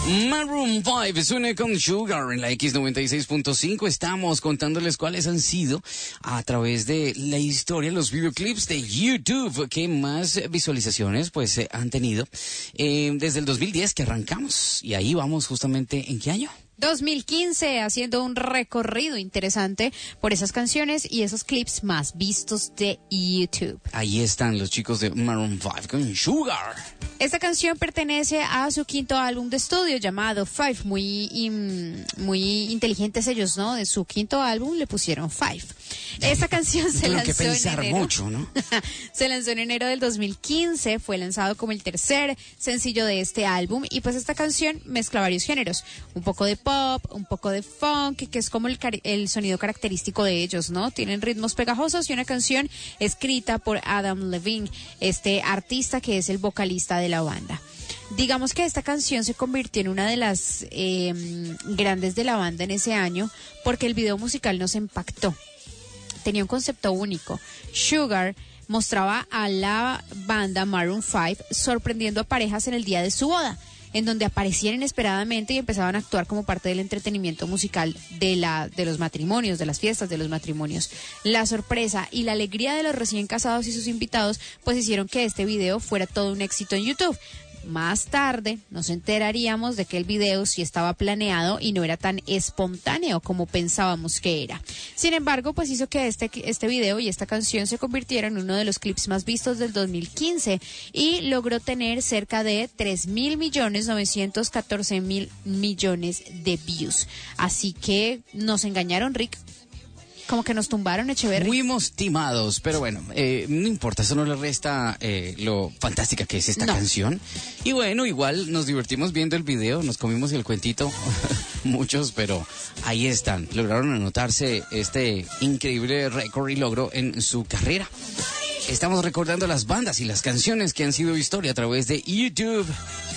Maroon cinco suena con Sugar en la X noventa y seis punto cinco. Estamos contándoles cuáles han sido, a través de la historia, los videoclips de YouTube que más visualizaciones pues eh, han tenido eh, desde el dos mil diez que arrancamos. Y ahí vamos justamente, ¿en qué año? dos mil quince, haciendo un recorrido interesante por esas canciones y esos clips más vistos de YouTube. Ahí están los chicos de Maroon cinco con Sugar. Esta canción pertenece a su quinto álbum de estudio llamado Five. Muy, in, muy inteligentes ellos, ¿no? De su quinto álbum le pusieron Five. Esta canción se Tuvieron lanzó que pensar en enero. mucho, ¿no? Se lanzó en enero del dos mil quince, fue lanzado como el tercer sencillo de este álbum y pues esta canción mezcla varios géneros, un poco de pop, un poco de funk, que es como el, el sonido característico de ellos, ¿no? Tienen ritmos pegajosos y una canción escrita por Adam Levine, este artista que es el vocalista de la banda. Digamos que esta canción se convirtió en una de las eh, grandes de la banda en ese año porque el video musical nos impactó. Tenía un concepto único. Sugar mostraba a la banda Maroon cinco sorprendiendo a parejas en el día de su boda, en donde aparecían inesperadamente y empezaban a actuar como parte del entretenimiento musical de la de los matrimonios, de las fiestas de los matrimonios. La sorpresa y la alegría de los recién casados y sus invitados pues hicieron que este video fuera todo un éxito en YouTube. Más tarde nos enteraríamos de que el video sí estaba planeado y no era tan espontáneo como pensábamos que era. Sin embargo, pues hizo que este, este video y esta canción se convirtieran en uno de los clips más vistos del dos mil quince y logró tener cerca de tres mil millones novecientos catorce mil millones de views. Así que nos engañaron, Rick. Como que nos tumbaron, Echeverry. Fuimos timados, pero bueno, eh, no importa, eso no le resta eh, lo fantástica que es esta No. canción. Y bueno, igual nos divertimos viendo el video, nos comimos el cuentito, muchos, pero ahí están. Lograron anotarse este increíble récord y logro en su carrera. Estamos recordando las bandas y las canciones que han sido historia a través de YouTube,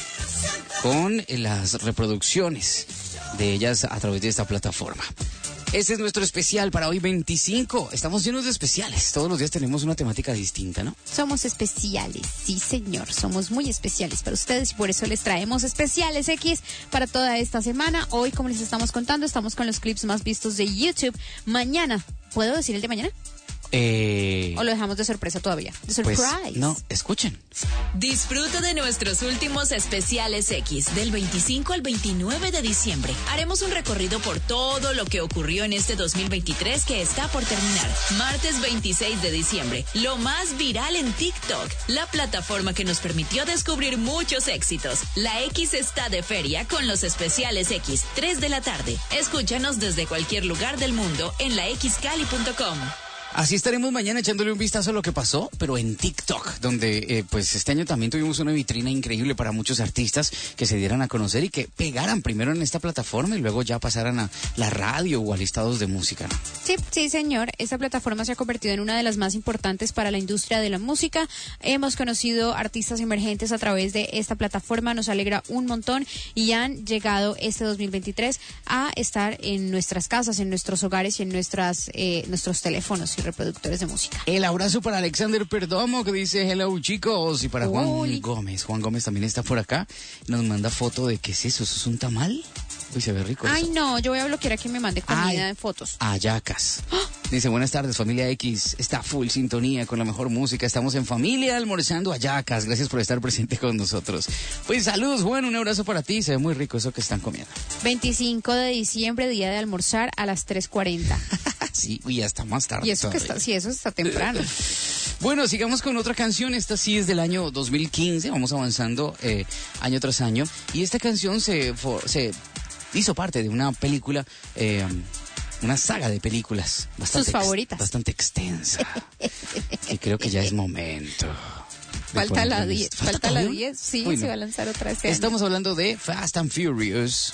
con las reproducciones de ellas a través de esta plataforma. Este es nuestro especial para hoy veinticinco. Estamos llenos de especiales. Todos los días tenemos una temática distinta, ¿no? Somos especiales, sí señor, somos muy especiales para ustedes y por eso les traemos especiales X para toda esta semana. Hoy, como les estamos contando, estamos con los clips más vistos de YouTube. Mañana, ¿puedo decir el de mañana? Eh, ¿O lo dejamos de sorpresa todavía? De surprise. pues, no, escuchen. Disfruta de nuestros últimos especiales X del veinticinco al veintinueve de diciembre. Haremos un recorrido por todo lo que ocurrió en este dos mil veintitrés que está por terminar. Martes veintiséis de diciembre, lo más viral en TikTok, la plataforma que nos permitió descubrir muchos éxitos. La X está de feria con los especiales X, tres de la tarde. Escúchanos desde cualquier lugar del mundo en la x cali punto com. Así estaremos mañana echándole un vistazo a lo que pasó, pero en TikTok, donde eh, pues este año también tuvimos una vitrina increíble para muchos artistas que se dieran a conocer y que pegaran primero en esta plataforma y luego ya pasaran a la radio o a listados de música, ¿no? Sí, sí señor, esta plataforma se ha convertido en una de las más importantes para la industria de la música. Hemos conocido artistas emergentes a través de esta plataforma, nos alegra un montón y han llegado este dos mil veintitrés a estar en nuestras casas, en nuestros hogares y en nuestras eh, nuestros teléfonos y reproductores de música. El abrazo para Alexander Perdomo, que dice hello chicos, y para Juan Uy. Gómez. Juan Gómez también está por acá, nos manda foto de ¿qué es eso? ¿Eso es un tamal? Uy, se ve rico. Ay eso. no, yo voy a bloquear a quien me mande comida Ay. de fotos. Ayacas. Dice, buenas tardes, familia X. Está full sintonía con la mejor música. Estamos en familia almorzando Ayacas. Gracias por estar presente con nosotros. Pues saludos, Juan, un abrazo para ti. Se ve muy rico eso que están comiendo. veinticinco de diciembre, día de almorzar a las tres cuarenta. Sí, y hasta más tarde. Y eso que todavía. está, sí, eso está temprano. Bueno, sigamos con otra canción. Esta sí es del año dos mil quince. Vamos avanzando eh, año tras año. Y esta canción se, for, se hizo parte de una película, eh, una saga de películas. Bastante Sus favoritas. Ex, bastante extensa. Y creo que ya es momento. Falta la diez. Falta la todavía? diez. Sí, Uy, se no. va a lanzar otra vez. Estamos hablando de Fast and Furious.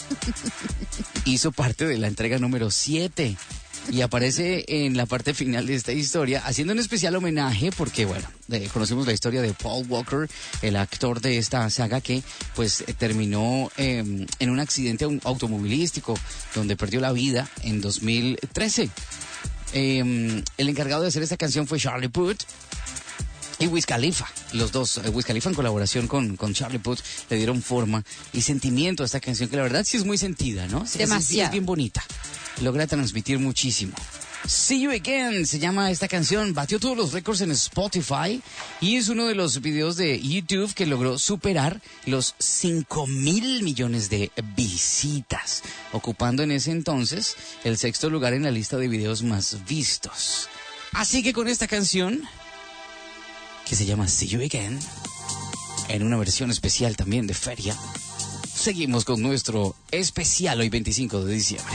Hizo parte de la entrega número siete. Y aparece en la parte final de esta historia haciendo un especial homenaje porque, bueno, eh, conocemos la historia de Paul Walker, el actor de esta saga que, pues, eh, terminó eh, en un accidente automovilístico donde perdió la vida en dos mil trece. Eh, el encargado de hacer esta canción fue Charlie Puth. y Wiz Khalifa. Los dos, eh, Wiz Khalifa en colaboración con, con Charlie Puth, le dieron forma y sentimiento a esta canción, que la verdad sí es muy sentida, ¿no? Sí, demasiado. Es, es bien bonita. Logra transmitir muchísimo. See You Again se llama esta canción, batió todos los récords en Spotify y es uno de los videos de YouTube que logró superar los cinco mil millones de visitas, ocupando en ese entonces el sexto lugar en la lista de videos más vistos. Así que con esta canción, que se llama See You Again, en una versión especial también de feria, seguimos con nuestro especial hoy veinticinco de diciembre.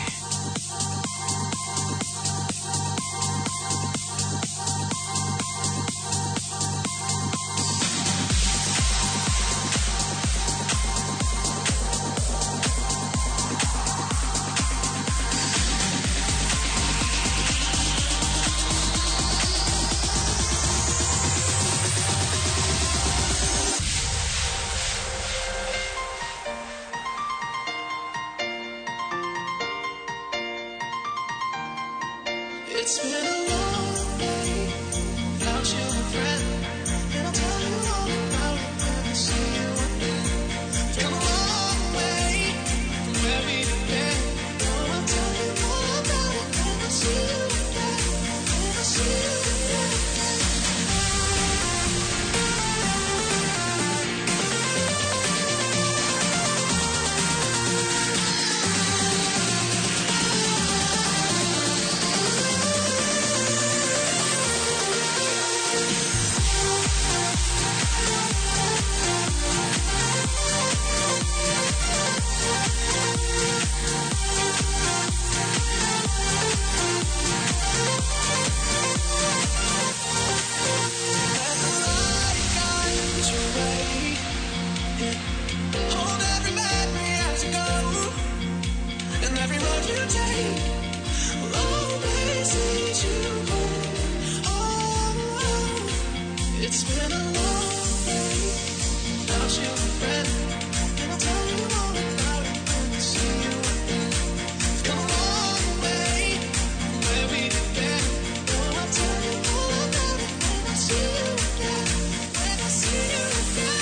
It's been a long day without you, my friend, and I'll tell you all about it when I see you again. It's come a long way from where we've been. Oh, I'll tell you all about it when I see you again. When I see you again. Hold every memory as you go, and every road you take will always lead you home. Oh, it's been a long day without you, my friend, and I'll tell you all about it when I see you again. It's come a long way from where we've been. Oh, I'll tell you all about it when I see you again. When I see you again.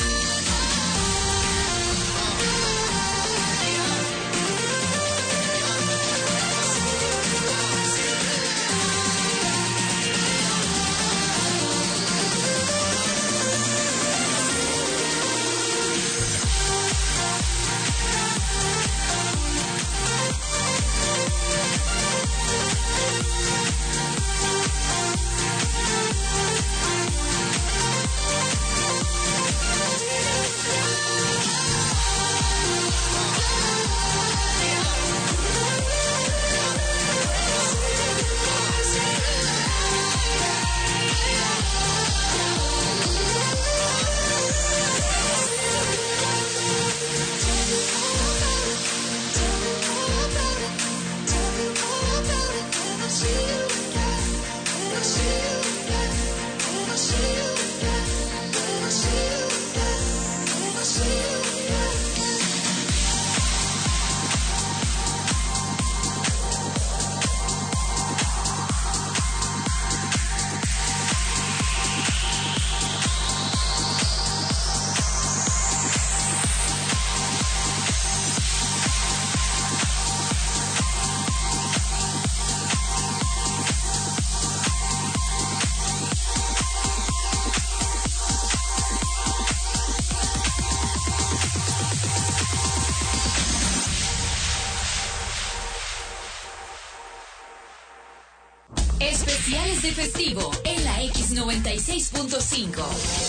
Especiales de festivo en la X noventa y seis punto cinco.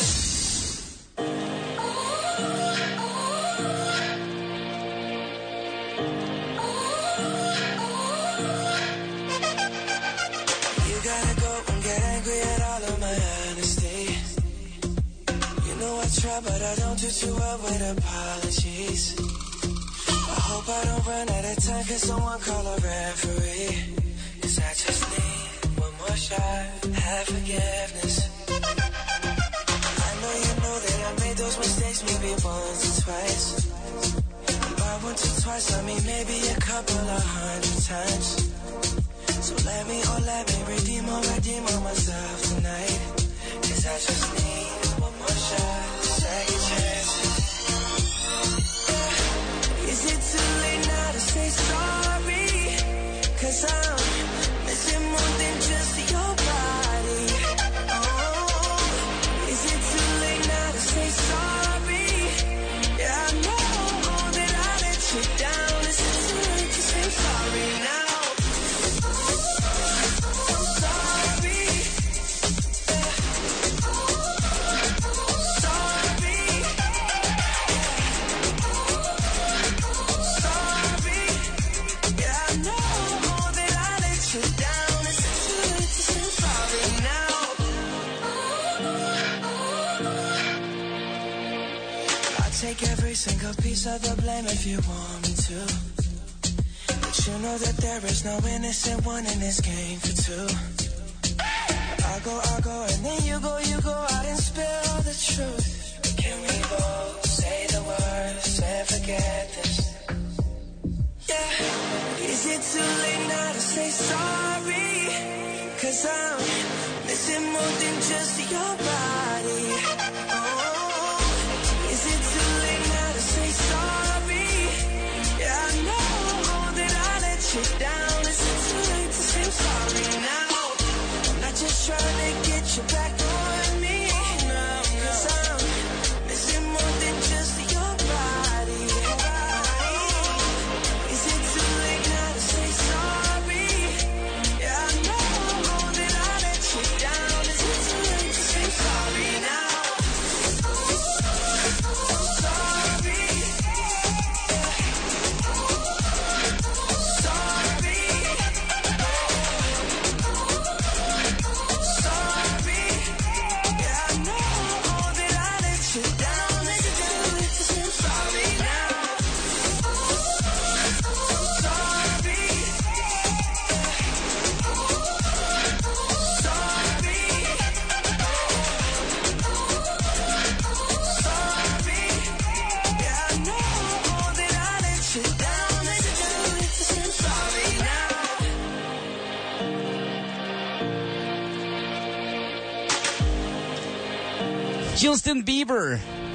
You gotta go and get angry at all of my honesty. You know I try, but I don't do too well with apologies. I hope I don't run out of time, can someone call a referee? 'Cause I just need one more shot, have forgiveness. I know you know that I made those mistakes maybe once or twice. By once or twice, I mean maybe a couple of hundred times. So let me, oh let me redeem or redeem on myself tonight. 'Cause 'cause I just need one more shot, second chances. Yeah. Is it too late now to say sorry? 'Cause I'm missing more than just your body. Oh, is it too late now to say sorry? Yeah, I know that I let you down. Is it too late to say sorry now? Take every single piece of the blame if you want me to. But you know that there is no innocent one in this game for two. I go, I go, and then you go, you go out and spill the truth. Can we both say the words and forget this? Yeah. Is it too late now to say sorry? 'Cause I'm missing more than just your body. Down, is it too late to say sorry now? I'm not just trying to get you back on me. No, no. 'Cause I'm missing more than just your body. Is it too late now to say sorry? Yeah, I know that I let you down. Is it too late to say sorry now? Justin Bieber,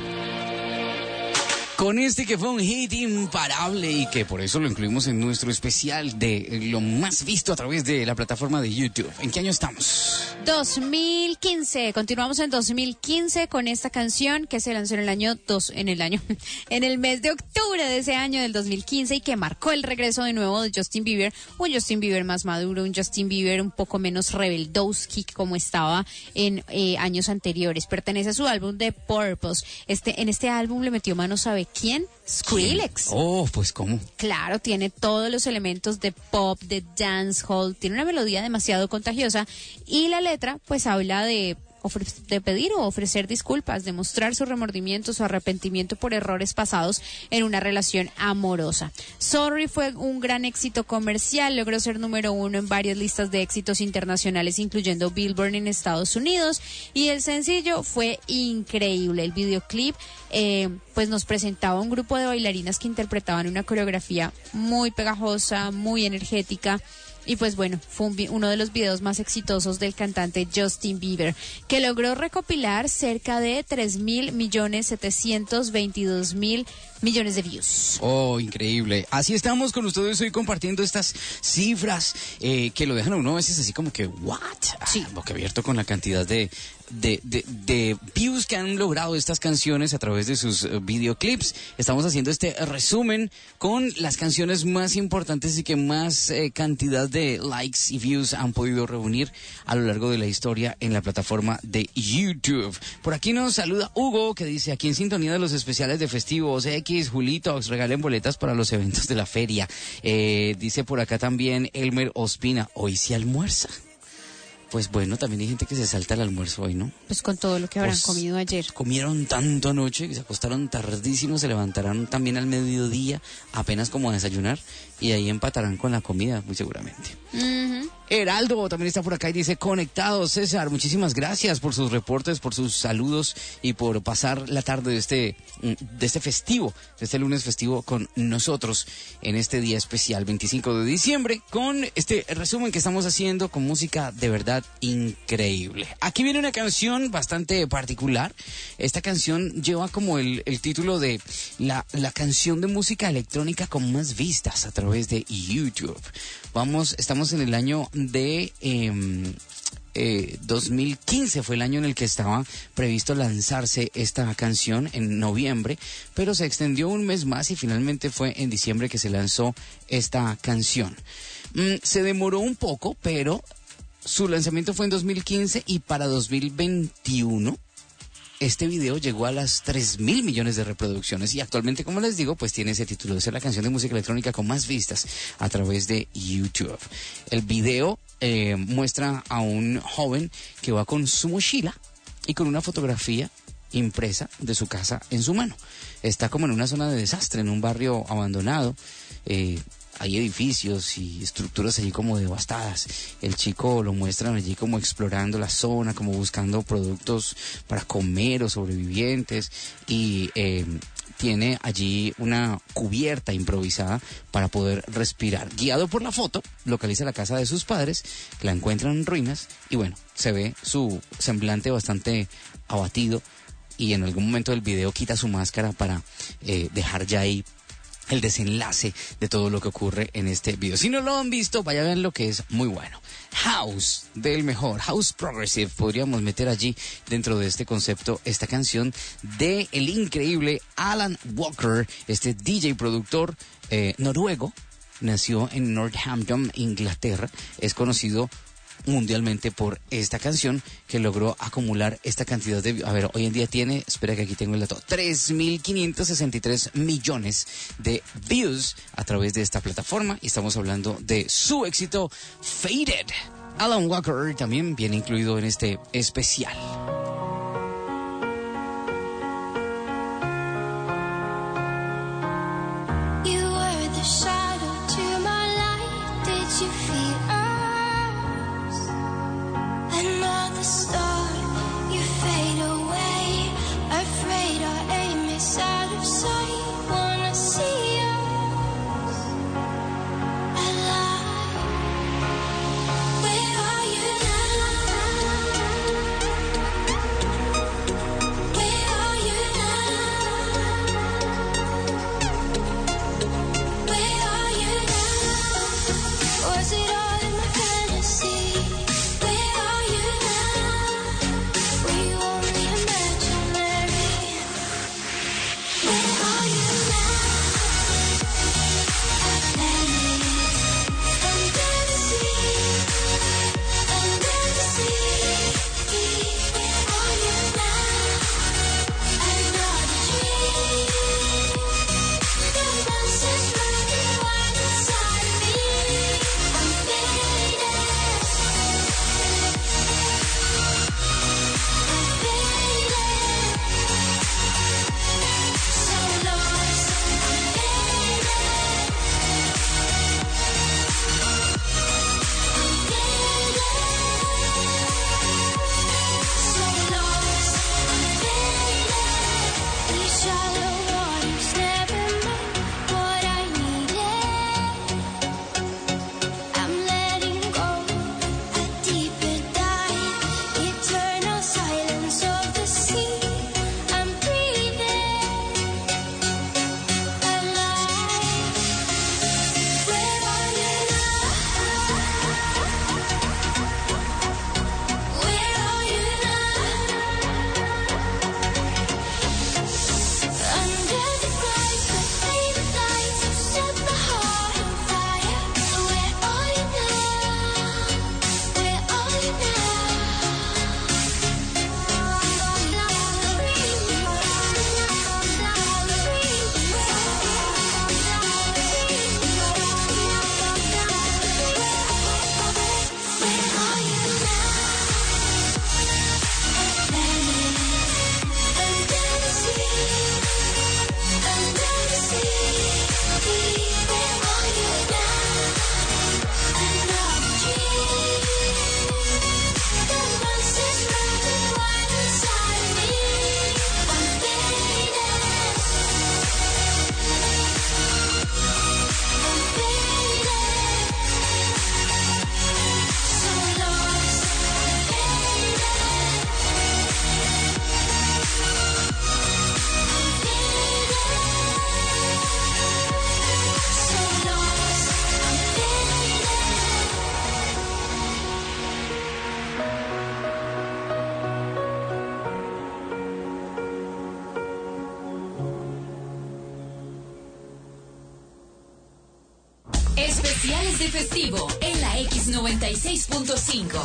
con este que fue un hit imparable y que por eso lo incluimos en nuestro especial de lo más visto a través de la plataforma de YouTube. ¿En qué año estamos? dos mil quince, continuamos en dos mil quince con esta canción que se lanzó en el año dos, en el año, en el mes de octubre de ese año del dos mil quince y que marcó el regreso de nuevo de Justin Bieber, un Justin Bieber más maduro, un Justin Bieber un poco menos rebeldowski como estaba en eh, años anteriores. Pertenece a su álbum The Purpose. Este, en este álbum le metió mano, ¿sabe quién? Skrillex. Oh, pues ¿cómo? Claro, tiene todos los elementos de pop, de dancehall, tiene una melodía demasiado contagiosa y la letra pues habla de de pedir o ofrecer disculpas, de mostrar su remordimiento, su arrepentimiento por errores pasados en una relación amorosa. Sorry fue un gran éxito comercial, logró ser número uno en varias listas de éxitos internacionales, incluyendo Billboard en Estados Unidos, y el sencillo fue increíble. El videoclip eh, pues nos presentaba un grupo de bailarinas que interpretaban una coreografía muy pegajosa, muy energética. Y pues bueno, fue un, uno de los videos más exitosos del cantante Justin Bieber, que logró recopilar cerca de tres mil millones setecientos veintidós mil millones de views. Oh, increíble. Así estamos con ustedes hoy compartiendo estas cifras eh, que lo dejan a uno a veces así como que, ¿what? Sí. Ah, boquiabierto con la cantidad de, de, de, de views que han logrado estas canciones a través de sus uh, videoclips. Estamos haciendo este resumen con las canciones más importantes y que más eh, cantidad de likes y views han podido reunir a lo largo de la historia en la plataforma de YouTube. Por aquí nos saluda Hugo, que dice, aquí en sintonía de los especiales de festivos X, Julito, regalen boletas para los eventos de la feria. Eh, dice por acá también Elmer Ospina, hoy sí almuerza. Pues bueno, también hay gente que se salta el almuerzo hoy, ¿no? Pues con todo lo que habrán pues, comido ayer. Comieron tanto anoche que se acostaron tardísimo, se levantarán también al mediodía, apenas como a desayunar, y ahí empatarán con la comida, muy seguramente. Uh-huh. Heraldo también está por acá y dice conectado. César, muchísimas gracias por sus reportes, por sus saludos y por pasar la tarde de este, de este festivo, de este lunes festivo con nosotros en este día especial veinticinco de diciembre con este resumen que estamos haciendo con música de verdad increíble. Aquí viene una canción bastante particular. Esta canción lleva como el, el título de la, la canción de música electrónica con más vistas a través de YouTube. Vamos, estamos en el año de eh, eh, dos mil quince, fue el año en el que estaba previsto lanzarse esta canción en noviembre, pero se extendió un mes más y finalmente fue en diciembre que se lanzó esta canción. Mm, se demoró un poco, pero su lanzamiento fue en dos mil quince y para dos mil veintiuno este video llegó a las tres mil millones de reproducciones y actualmente, como les digo, pues tiene ese título de ser la canción de música electrónica con más vistas a través de YouTube. El video eh, muestra a un joven que va con su mochila y con una fotografía impresa de su casa en su mano. Está como en una zona de desastre, en un barrio abandonado. Eh, Hay edificios y estructuras allí como devastadas. El chico lo muestran allí como explorando la zona, como buscando productos para comer o sobrevivientes y eh, tiene allí una cubierta improvisada para poder respirar. Guiado por la foto, localiza la casa de sus padres, que la encuentran en ruinas y bueno, se ve su semblante bastante abatido y en algún momento del video quita su máscara para eh, dejar ya ahí el desenlace de todo lo que ocurre en este video. Si no lo han visto, vaya a ver lo que es muy bueno. House, del mejor, House Progressive, podríamos meter allí dentro de este concepto esta canción de el increíble Alan Walker, este D J productor eh, noruego, nació en Northampton, Inglaterra, es conocido mundialmente por esta canción que logró acumular esta cantidad de... A ver, hoy en día tiene, espera que aquí tengo el dato, tres mil quinientos sesenta y tres millones de views a través de esta plataforma y estamos hablando de su éxito Faded. Alan Walker también viene incluido en este especial. You were the shadow to my light. Did you feel us? Another star, you fade away. Afraid our aim is out of sight. Wanna see us alive. Where are you now? Where are you now? Where are Especiales de festivo en la X noventa y seis punto cinco.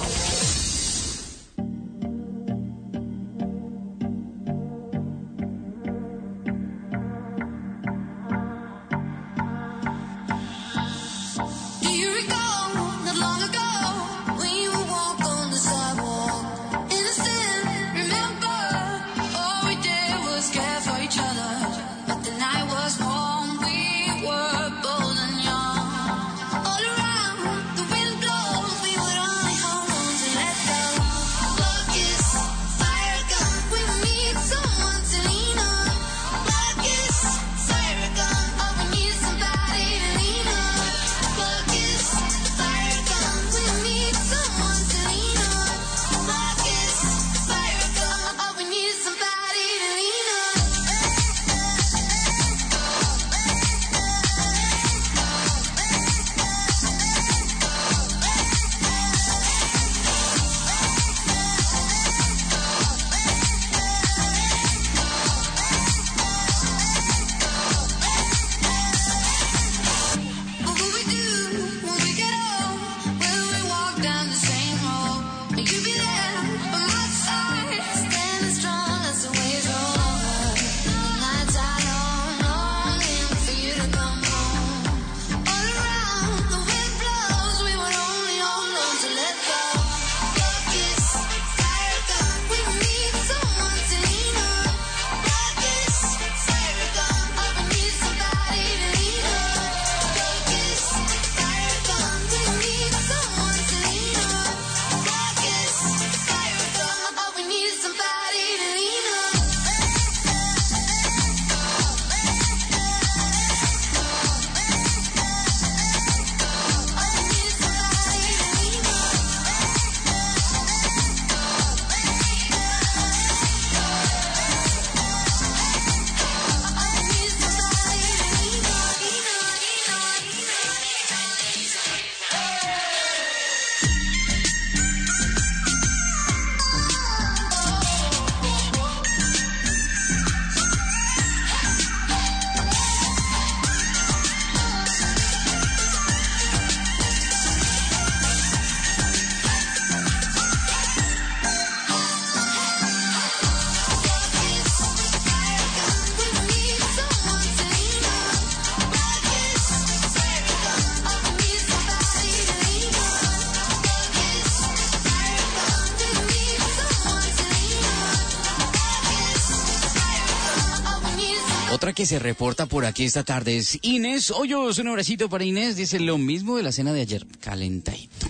Otra que se reporta por aquí esta tarde es Inés Hoyos. Un abracito para Inés. Dice lo mismo de la cena de ayer. Calentadito.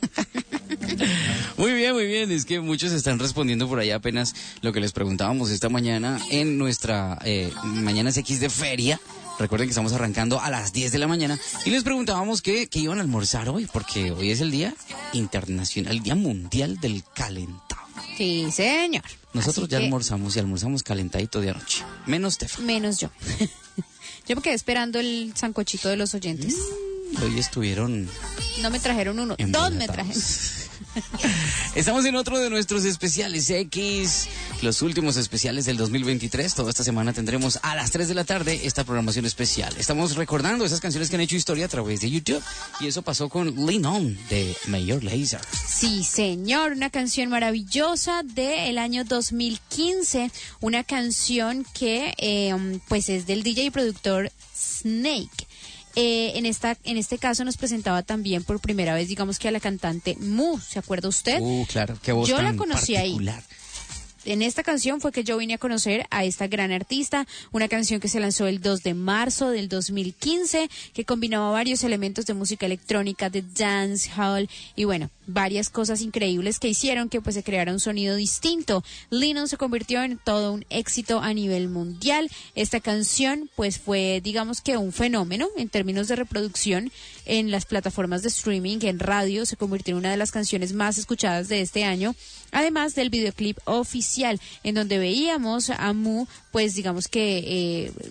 Muy bien, muy bien. Es que muchos están respondiendo por ahí apenas lo que les preguntábamos esta mañana en nuestra eh, Mañanas X de Feria. Recuerden que estamos arrancando a las diez de la mañana y les preguntábamos qué, qué iban a almorzar hoy, porque hoy es el Día Internacional, el Día Mundial del Calentado. Sí, señor. Nosotros Así ya que... almorzamos y almorzamos calentadito de anoche. Menos Tefa. Menos yo. Yo me quedé esperando el sancochito de los oyentes. Mm, hoy estuvieron... No me trajeron uno, dos me trajeron. Estamos en otro de nuestros especiales X, los últimos especiales del dos mil veintitrés. Toda esta semana tendremos a las tres de la tarde esta programación especial. Estamos recordando esas canciones que han hecho historia a través de YouTube y eso pasó con Lean On de Major Lazer. Sí, señor, una canción maravillosa del año dos mil quince, una canción que eh, pues es del D J y productor Snake. Eh, en esta en este caso nos presentaba también por primera vez, digamos que a la cantante Mu, ¿se acuerda usted? Uh, claro, qué voz Yo tan la conocí particular. ahí. En esta canción fue que yo vine a conocer a esta gran artista, una canción que se lanzó el dos de marzo del dos mil quince, que combinaba varios elementos de música electrónica, de dancehall y bueno, varias cosas increíbles que hicieron que pues se creara un sonido distinto. Lean On se convirtió en todo un éxito a nivel mundial. Esta canción pues fue digamos que un fenómeno en términos de reproducción en las plataformas de streaming, en radio, se convirtió en una de las canciones más escuchadas de este año, además del videoclip oficial en donde veíamos a Mu pues digamos que eh,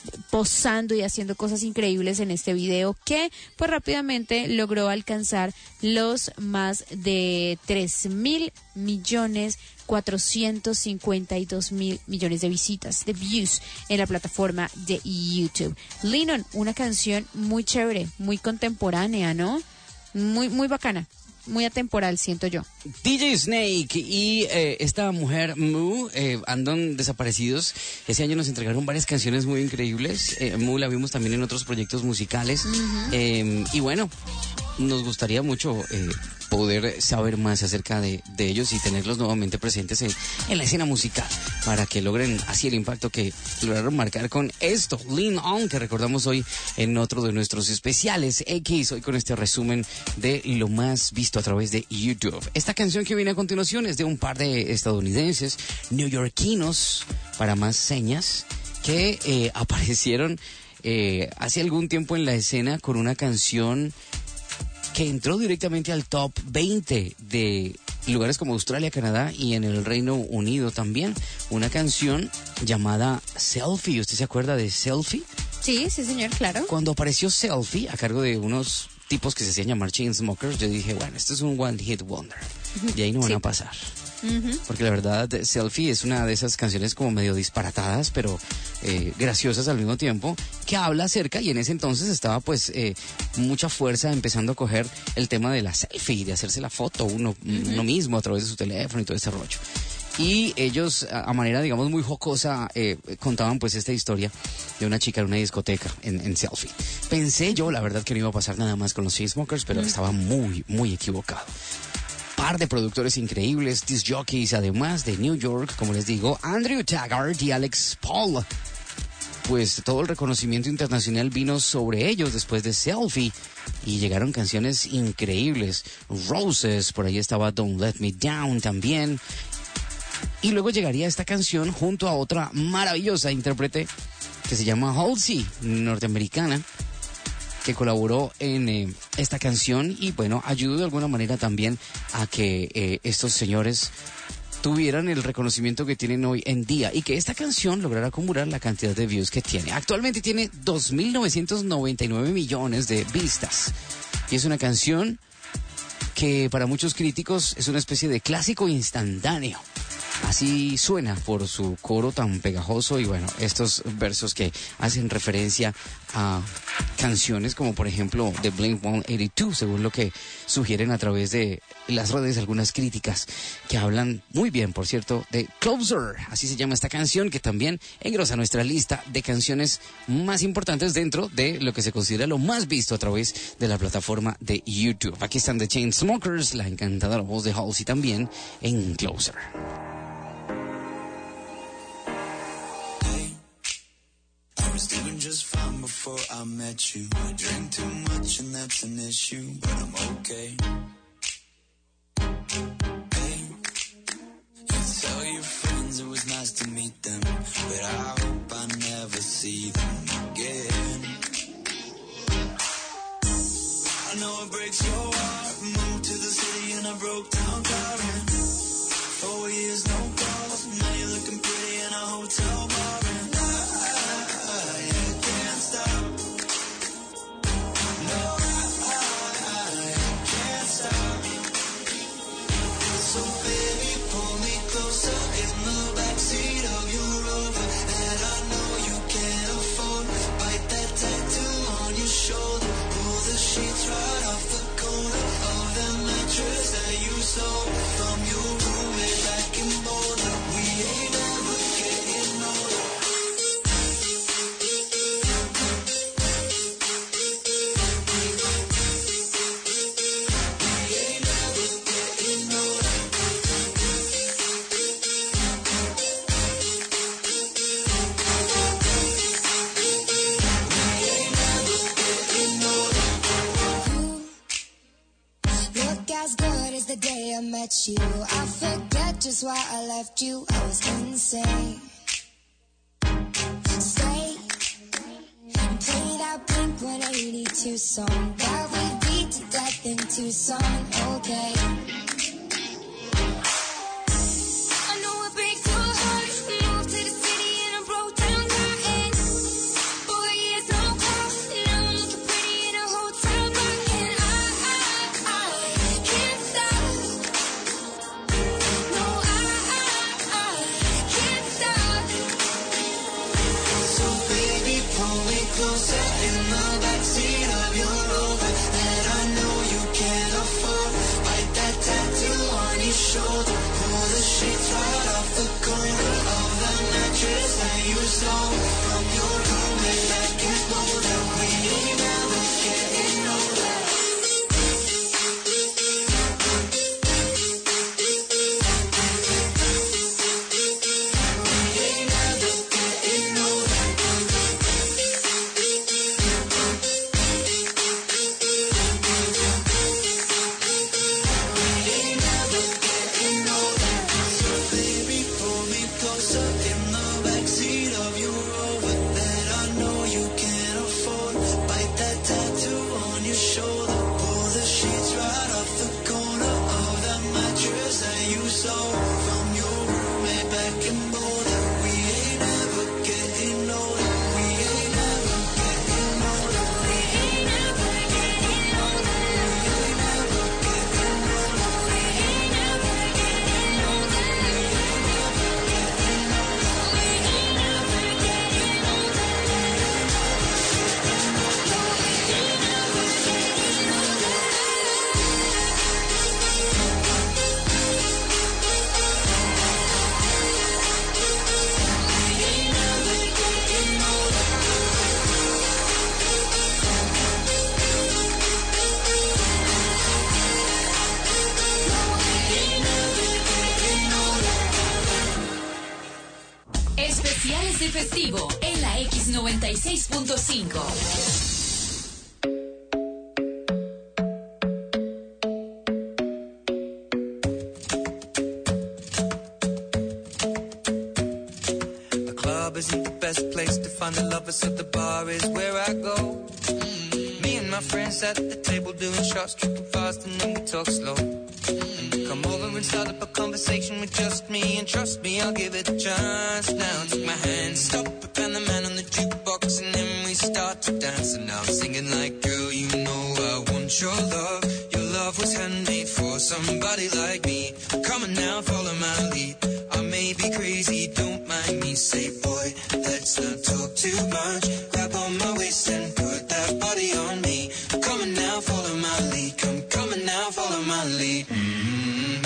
posando y haciendo cosas increíbles en este video que pues rápidamente logró alcanzar los más de tres mil millones cuatrocientos cincuenta y dos mil millones de visitas, de views en la plataforma de YouTube. Lennon, una canción muy chévere, muy contemporánea, ¿no? Muy, muy bacana. Muy atemporal, siento yo. D J Snake y eh, esta mujer Moo eh, andan desaparecidos. Ese año nos entregaron varias canciones muy increíbles. Eh, Moo la vimos también en otros proyectos musicales. Uh-huh. eh, y bueno, nos gustaría mucho eh, poder saber más acerca de, de ellos y tenerlos nuevamente presentes en, en la escena musical para que logren así el impacto que lograron marcar con esto, Lean On, que recordamos hoy en otro de nuestros especiales X, hoy con este resumen de lo más visto a través de YouTube. Esta canción que viene a continuación es de un par de estadounidenses neoyorquinos, para más señas, que eh, aparecieron eh, hace algún tiempo en la escena con una canción que entró directamente al top veinte de lugares como Australia, Canadá y en el Reino Unido también. Una canción llamada Selfie. ¿Usted se acuerda de Selfie? Sí, sí señor, claro. Cuando apareció Selfie a cargo de unos tipos que se hacían llamar Chainsmokers, yo dije, bueno, esto es un one hit wonder. Y ahí no van sí. a pasar. Uh-huh. Porque la verdad, Selfie es una de esas canciones como medio disparatadas, pero eh, graciosas al mismo tiempo, que habla acerca, y en ese entonces estaba pues eh, mucha fuerza empezando a coger el tema de la selfie, de hacerse la foto uno, uh-huh. uno mismo a través de su teléfono y todo ese rollo. Y ellos, a manera, digamos, muy jocosa, eh, contaban pues esta historia de una chica en una discoteca en, en Selfie. Pensé yo, la verdad, que no iba a pasar nada más con los Chainsmokers, pero uh-huh. estaba muy, muy equivocado. Par de productores increíbles, disc jockeys, además de New York, como les digo, Andrew Taggart y Alex Paul. Pues todo el reconocimiento internacional vino sobre ellos después de Selfie y llegaron canciones increíbles. Roses, por ahí estaba Don't Let Me Down también. Y luego llegaría esta canción junto a otra maravillosa intérprete que se llama Halsey, norteamericana, que colaboró en eh, esta canción y bueno, ayudó de alguna manera también a que eh, estos señores tuvieran el reconocimiento que tienen hoy en día y que esta canción lograra acumular la cantidad de views que tiene. Actualmente tiene dos mil novecientos noventa y nueve millones de vistas y es una canción que para muchos críticos es una especie de clásico instantáneo. Así suena por su coro tan pegajoso y bueno, estos versos que hacen referencia a canciones como por ejemplo de Blink ciento ochenta y dos, según lo que sugieren a través de las redes algunas críticas que hablan muy bien, por cierto, de Closer, así se llama esta canción que también engrosa nuestra lista de canciones más importantes dentro de lo que se considera lo más visto a través de la plataforma de YouTube. Aquí están The Chainsmokers, la encantadora voz de Halsey también en Closer. I was doing just fine before I met you. I drink too much and that's an issue, but I'm okay. Hey, you tell your friends it was nice to meet them, but I hope I never see them again. I know it breaks your heart. Moved to the city and I broke down crying. Four years, no calls. Now you're looking pretty in a hotel bar. And from your roommate back in Boulder, we ain't ever getting older. We ain't ever getting older. We ain't ever getting older. You look as good as the day I met you. I forget just why I left you. I was insane. Stay and play that Blink one eighty-two song that we beat to death in Tucson. Okay. I know it breaks your heart. Moved to the city and I broke down crying. so from your roommate I can know that we ain't never getting older. Especiales de festivo en la X noventa y seis punto cinco. The club isn't the best place to find the lovers, so the bar is where I go. Mm-hmm. Me and my friends at the table doing shots, tripping fast, and then we talk slow. Come over and start up a conversation with just me, and trust me, I'll give it a chance. Now take my hand, stop it, and the man on the jukebox, and then we start to dance. And now I'm singing like, girl, you know I want your love. Your love was handmade for somebody like me. Come on now, follow my lead. I may be crazy, don't mind me. Say, boy, let's not talk too much. Grab on my waist and put that body on me. Come on now, follow my lead. Come, come on now, follow my lead. Mm-hmm.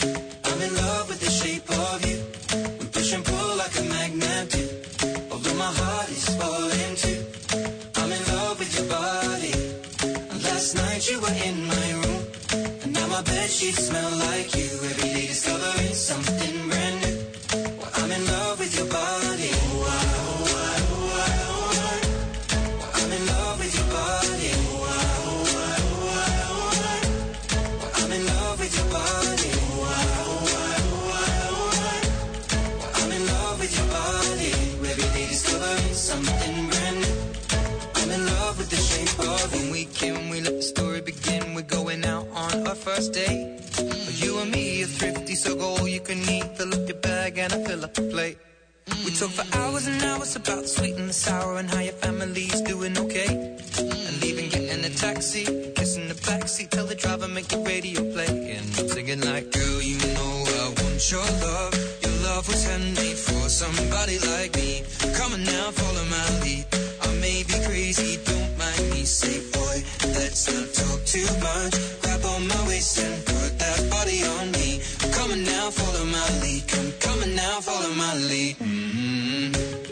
I'm in love with the shape of you. We push and pull like a magnet do. Although my heart is falling too. I'm in love with your body. And last night you were in my room, and now my bedsheets smell like you. Every day discovering something brand new. Well, I'm in love with your body. Oh, I, oh, I, oh, I, oh, I. Well, I'm in love with your body. Oh, I, oh, I, oh, I, oh, I. Well, I'm in love with your body. Oh, I, oh, I, oh, I, oh, I. Well, I'm in love with your body. Every day discovering something brand new. I'm in love with the shape of you. When we came, we let the story begin. We're going out on our first date. You and me are thrifty, so go all you can eat. Fill up your bag and I fill up the plate. We talk for hours and hours about the sweet and the sour and how your family's doing okay. And leaving, getting a taxi, kissing the backseat, tell the driver make the radio play. And I'm singing like, girl, you know I want your love. Your love was handmade for somebody like me. Come on now, follow my lead. I may be crazy, don't mind me. Say, boy, let's not talk too much. Grab on my waist and put that body on me. Come on now, follow my lead. Come, come on now, follow my lead. Mm-hmm.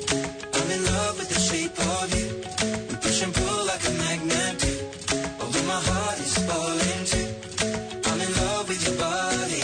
I'm in love with the shape of you. We push and pull like a magnet do. Although my heart is falling too. I'm in love with your body.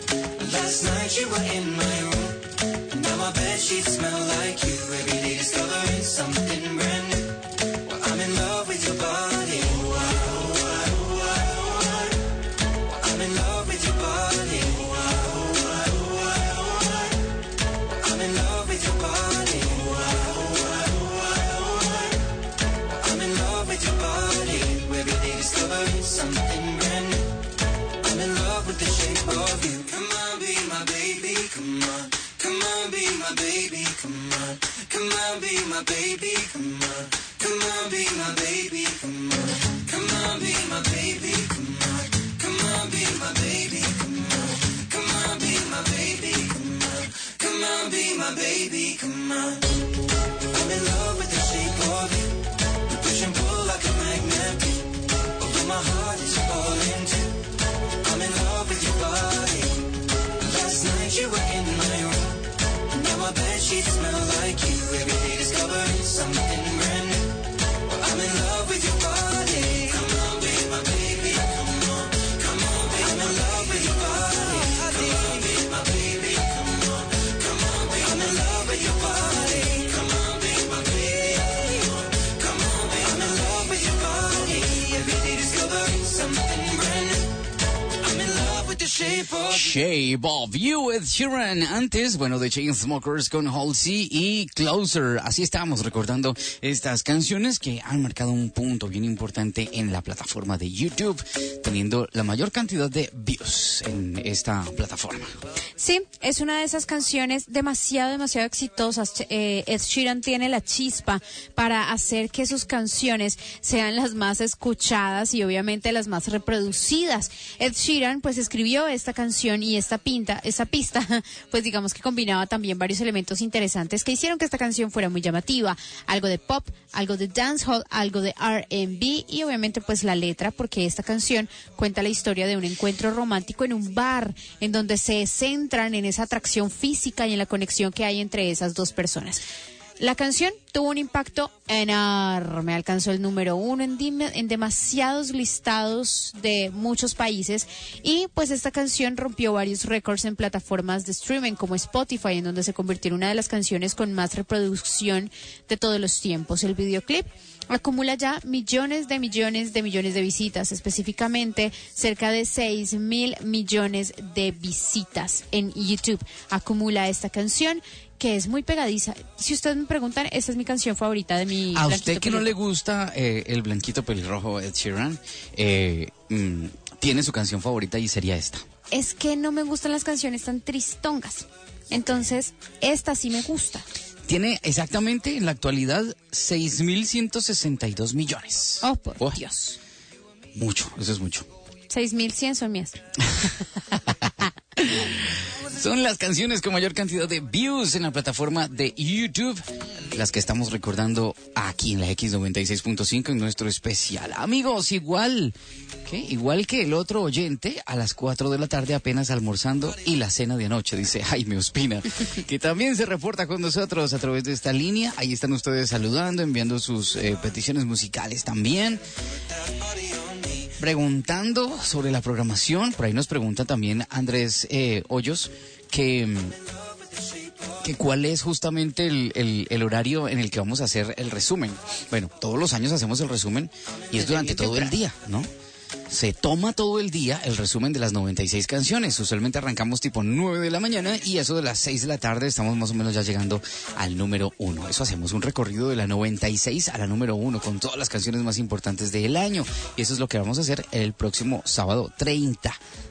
Last night you were in my room, and now my bedsheets smell like you. Every day discovering something brand new. Well, I'm in love with your body. Oh, I, oh, I, oh, I, oh, I. Well, I'm in love with your body. Oh, I, oh, I, oh, I, oh, I. Well, I'm in love with your body. Oh, I, oh, I, oh, I, oh, I. Well, I'm in love with your body. Every day discovering something brand new. I'm in love with the shape of you. Come on, be my baby, come on. Come on, be my baby, come on. Come on, be my baby, come on. Come on, be my baby, come on. Come on, be my baby, come on. Come on, be my baby, come on. Come on, be my baby, come on. Come on, be my baby, come on. I'm in love with the shape of you. We push and pull like a magnet do. Although my heart is falling too. I'm in love with your body. Last night you were in my room, and now my bedsheets smell like you. Every Shape of You, Ed Sheeran. Antes, bueno, The Chainsmokers con Halsey y Closer. Así estamos recordando estas canciones que han marcado un punto bien importante en la plataforma de YouTube, teniendo la mayor cantidad de views en esta plataforma. Sí, es una de esas canciones demasiado, demasiado exitosas. Eh, Ed Sheeran tiene la chispa para hacer que sus canciones sean las más escuchadas y obviamente las más reproducidas. Ed Sheeran pues escribió esta canción y esta pinta, esta pista, pues digamos que combinaba también varios elementos interesantes que hicieron que esta canción fuera muy llamativa. Algo de pop, algo de dancehall, algo de R and B y obviamente pues la letra, porque esta canción cuenta la historia de un encuentro romántico en un bar en donde se centran en esa atracción física y en la conexión que hay entre esas dos personas. La canción tuvo un impacto enorme, alcanzó el número uno en, dim- en demasiados listados de muchos países y pues esta canción rompió varios récords en plataformas de streaming como Spotify, en donde se convirtió en una de las canciones con más reproducción de todos los tiempos. El videoclip acumula ya millones de millones de millones de visitas, específicamente cerca de seis mil millones de visitas en YouTube. Acumula esta canción que es muy pegadiza. Si ustedes me preguntan, esta es mi canción favorita de mi... A usted que no le gusta eh, el blanquito pelirrojo Ed Sheeran, eh, mm, tiene su canción favorita y sería esta. Es que no me gustan las canciones tan tristongas. Entonces, esta sí me gusta. Tiene exactamente en la actualidad seis mil ciento sesenta y dos millones. Oh, por oh, Dios. Mucho, eso es mucho. seis mil cien son mías. Son las canciones con mayor cantidad de views en la plataforma de YouTube, las que estamos recordando aquí en la X noventa y seis punto cinco en nuestro especial. Amigos, igual, ¿qué? Igual que el otro oyente, a las cuatro de la tarde apenas almorzando y la cena de anoche, dice Jaime Ospina, que también se reporta con nosotros a través de esta línea. Ahí están ustedes saludando, enviando sus eh, peticiones musicales también. Preguntando sobre la programación, por ahí nos pregunta también Andrés eh, Hoyos que, que cuál es justamente el, el, el horario en el que vamos a hacer el resumen. Bueno, todos los años hacemos el resumen y es durante todo el día, ¿no? Se toma todo el día el resumen de las noventa y seis canciones. Usualmente arrancamos tipo nueve de la mañana y eso de las seis de la tarde estamos más o menos ya llegando al número uno. Eso hacemos un recorrido de la noventa y seis a la número uno con todas las canciones más importantes del año. Y eso es lo que vamos a hacer el próximo sábado treinta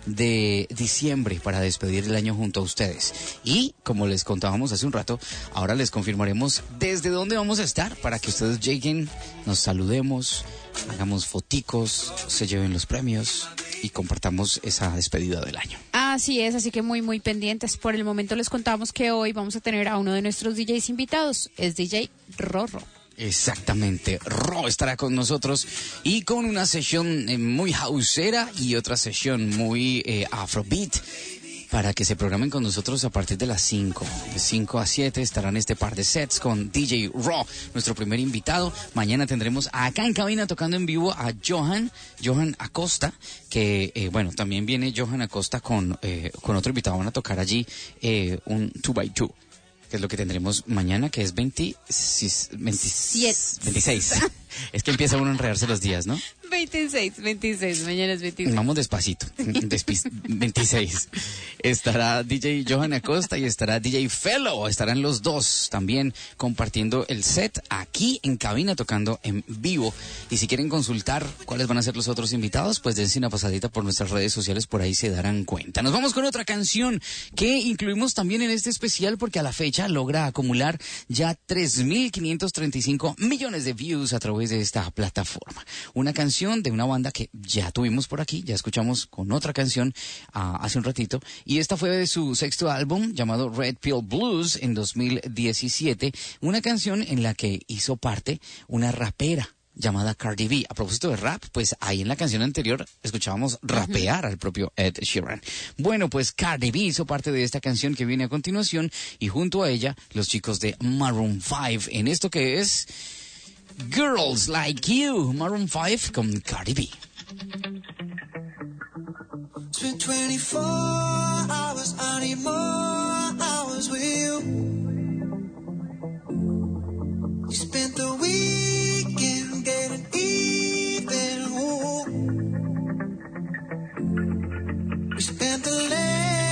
de diciembre para despedir el año junto a ustedes. Y como les contábamos hace un rato, ahora les confirmaremos desde dónde vamos a estar para que ustedes lleguen, nos saludemos, hagamos foticos, se lleven los premios y compartamos esa despedida del año. Así es, así que muy, muy pendientes. Por el momento les contamos que hoy vamos a tener a uno de nuestros D Js invitados, es D J Rorro. Exactamente, Ro estará con nosotros y con una sesión eh, muy houseera y otra sesión muy eh, afrobeat, para que se programen con nosotros a partir de las cinco. De cinco a siete estarán este par de sets con D J Raw, nuestro primer invitado. Mañana tendremos acá en cabina tocando en vivo a Johan, Johan Acosta, que, eh, bueno, también viene Johan Acosta con, eh, con otro invitado. Van a tocar allí eh, un two by two, que es lo que tendremos mañana, que es veintiséis, veintiséis, veintiséis. Es que empieza uno a enredarse los días, ¿no? veintiséis, veintiséis, mañana es veintiséis. Vamos despacito, Despis, veintiséis. Estará D J Johan Acosta y estará D J Fellow, estarán los dos también compartiendo el set aquí en cabina tocando en vivo. Y si quieren consultar cuáles van a ser los otros invitados, pues dense una pasadita por nuestras redes sociales, por ahí se darán cuenta. Nos vamos con otra canción que incluimos también en este especial porque a la fecha logra acumular ya tres mil quinientos treinta y cinco millones de views a través de esta plataforma. Una canción de una banda que ya tuvimos por aquí, ya escuchamos con otra canción uh, hace un ratito, y esta fue de su sexto álbum llamado Red Pill Blues en dos mil diecisiete, una canción en la que hizo parte una rapera llamada Cardi B. A propósito de rap, pues ahí en la canción anterior escuchábamos rapear uh-huh. al propio Ed Sheeran. Bueno, pues Cardi B hizo parte de esta canción que viene a continuación y junto a ella los chicos de Maroon five en esto que es Girls Like You, Maroon five con Cardi B. It's been twenty-four hours, I need more hours with you. You spent the weekend getting even, ooh. We spent the last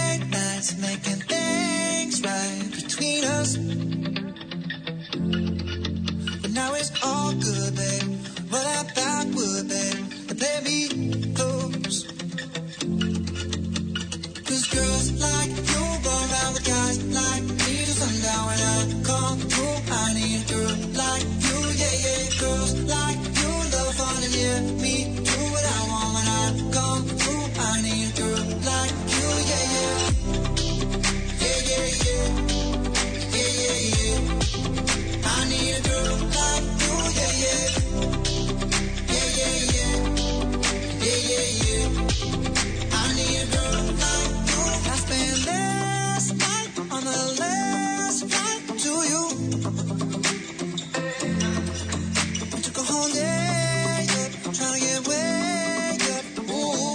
all day up, trying to get way up. Ooh.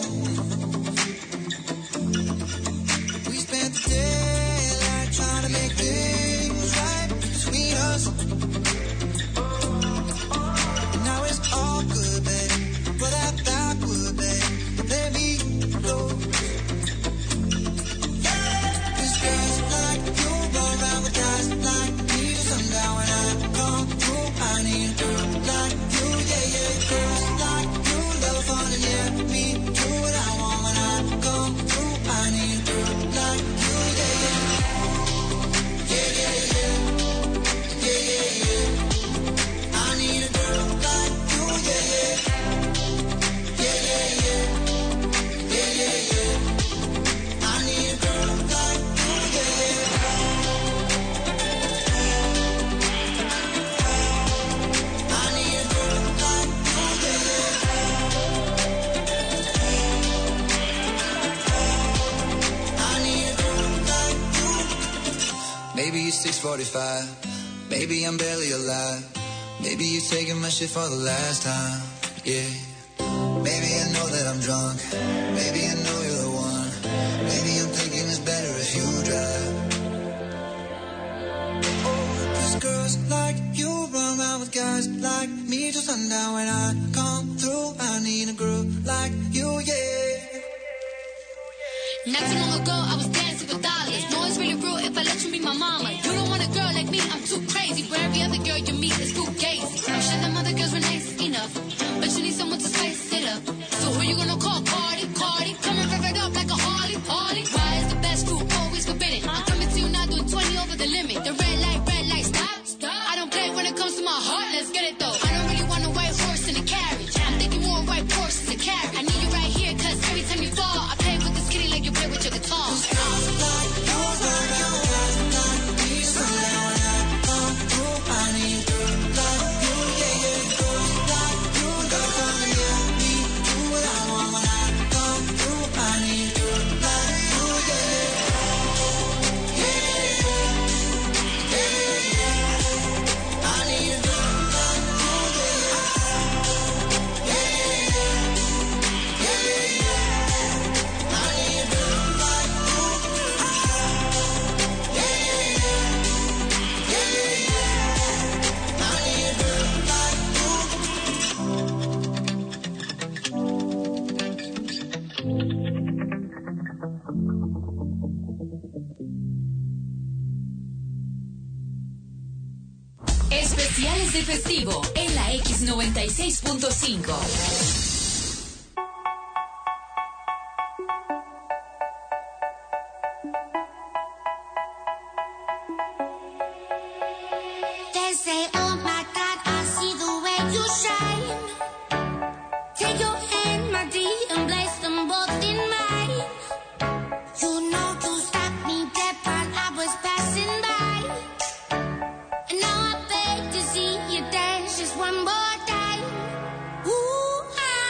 We spent the daylight trying to make things right between us. And now it's all good, baby. But I thought would, baby. Let me go. Cause girls like you run around with guys like me. Sundown when I come through, I need a girl like you, yeah, yeah. Girls like you love fun and yeah, me do what I want when I come through. I need a girl like you, yeah, yeah. Yeah, yeah, yeah. Yeah, yeah, yeah. I need a girl like you, yeah, yeah. Yeah, yeah, yeah. Yeah, yeah, yeah. I need a girl like you, yeah, yeah. I need a girl like you, yeah, yeah. I need a girl like you. Maybe it's six forty-five. Maybe I'm barely alive. Maybe you're taking my shit for the last time. Yeah. Maybe I know that I'm drunk. Maybe I know you're the one. Maybe I'm thinking it's better if you drive. Oh, cause girls like you run around with guys like me till sundown when I come through. I need a girl like you, yeah. Not too long ago, I was dancing with dollars. No, it's really real if I let you be my mama. You don't want a girl like me, I'm too crazy. Where every other girl you meet is fugazi. I'm sure them other girls were nice enough, but you need someone to spice it up. So who you gonna call? Cardi, Cardi. Come and rev it up like a Harley, Harley. Why is the best food always forbidden? I'm coming to you now doing twenty over the limit. The red light, red light, stop, stop. I don't play when it comes to my heart, let's get it though. I don't really want a white horse in a carriage. I'm thinking more white horses a carriage. I need you right here, cause every time you fall, I play with this kitty like you play with your guitar. Especiales de festivo en la X noventa y seis punto cinco. They say, oh my God, I see the way you shine. Take your hand, my dear, and place them both in mine. You know you stopped me dead while I was passing by. And now I beg to see you dance just one more time. Ooh, I